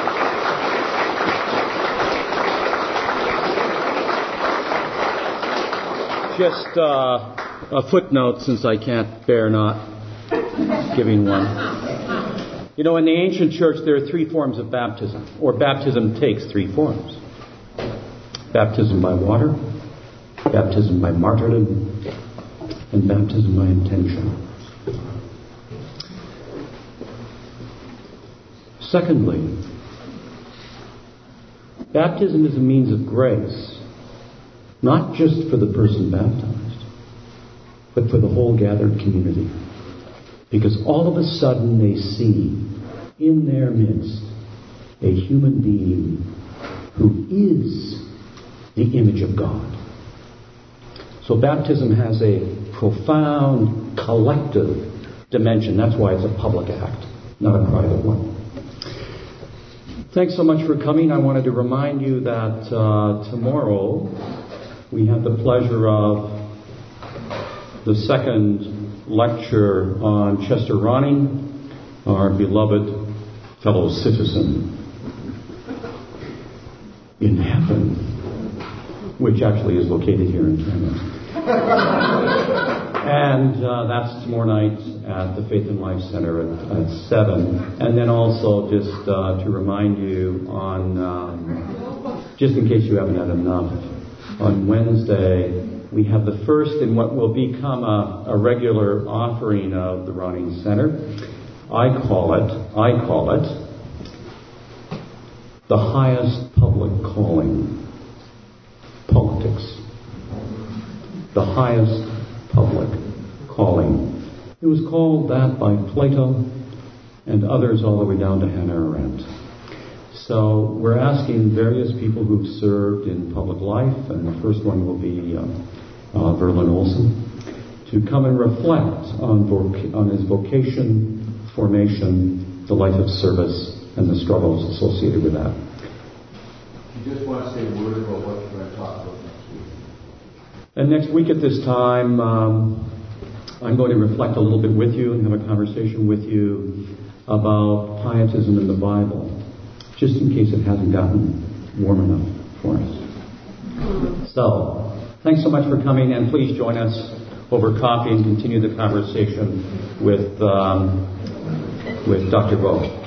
Just uh, a footnote, since I can't bear not giving one. You know, in the ancient church, there are three forms of baptism, or baptism takes three forms. Baptism by water, baptism by martyrdom, and baptism by intention. Secondly, baptism is a means of grace, not just for the person baptized, but for the whole gathered community. Because all of a sudden they see in their midst a human being who is the image of God. So baptism has a profound collective dimension. That's why it's a public act, not a private one. Thanks so much for coming. I wanted to remind you that uh, tomorrow we have the pleasure of the second lecture on Chester Ronning, our beloved fellow citizen in heaven, which actually is located here in Canada. And uh, that's tomorrow night at the Faith and Life Center at, at seven. And then also just uh, to remind you on, um, just in case you haven't had enough, on Wednesday we have the first in what will become a, a regular offering of the Ronning Center. I call it, I call it, the highest public calling, politics. The highest public calling. It was called that by Plato and others all the way down to Hannah Arendt. So we're asking various people who've served in public life, and the first one will be uh, uh, Verlin Olson, to come and reflect on, voc- on his vocation, formation, the life of service, and the struggles associated with that. You just want to say a word about what you're going to talk about next week. And next week at this time, um, I'm going to reflect a little bit with you and have a conversation with you about pietism in the Bible, just in case it hasn't gotten warm enough for us. So, thanks so much for coming, and please join us over coffee and continue the conversation with um, with Doctor Vogt.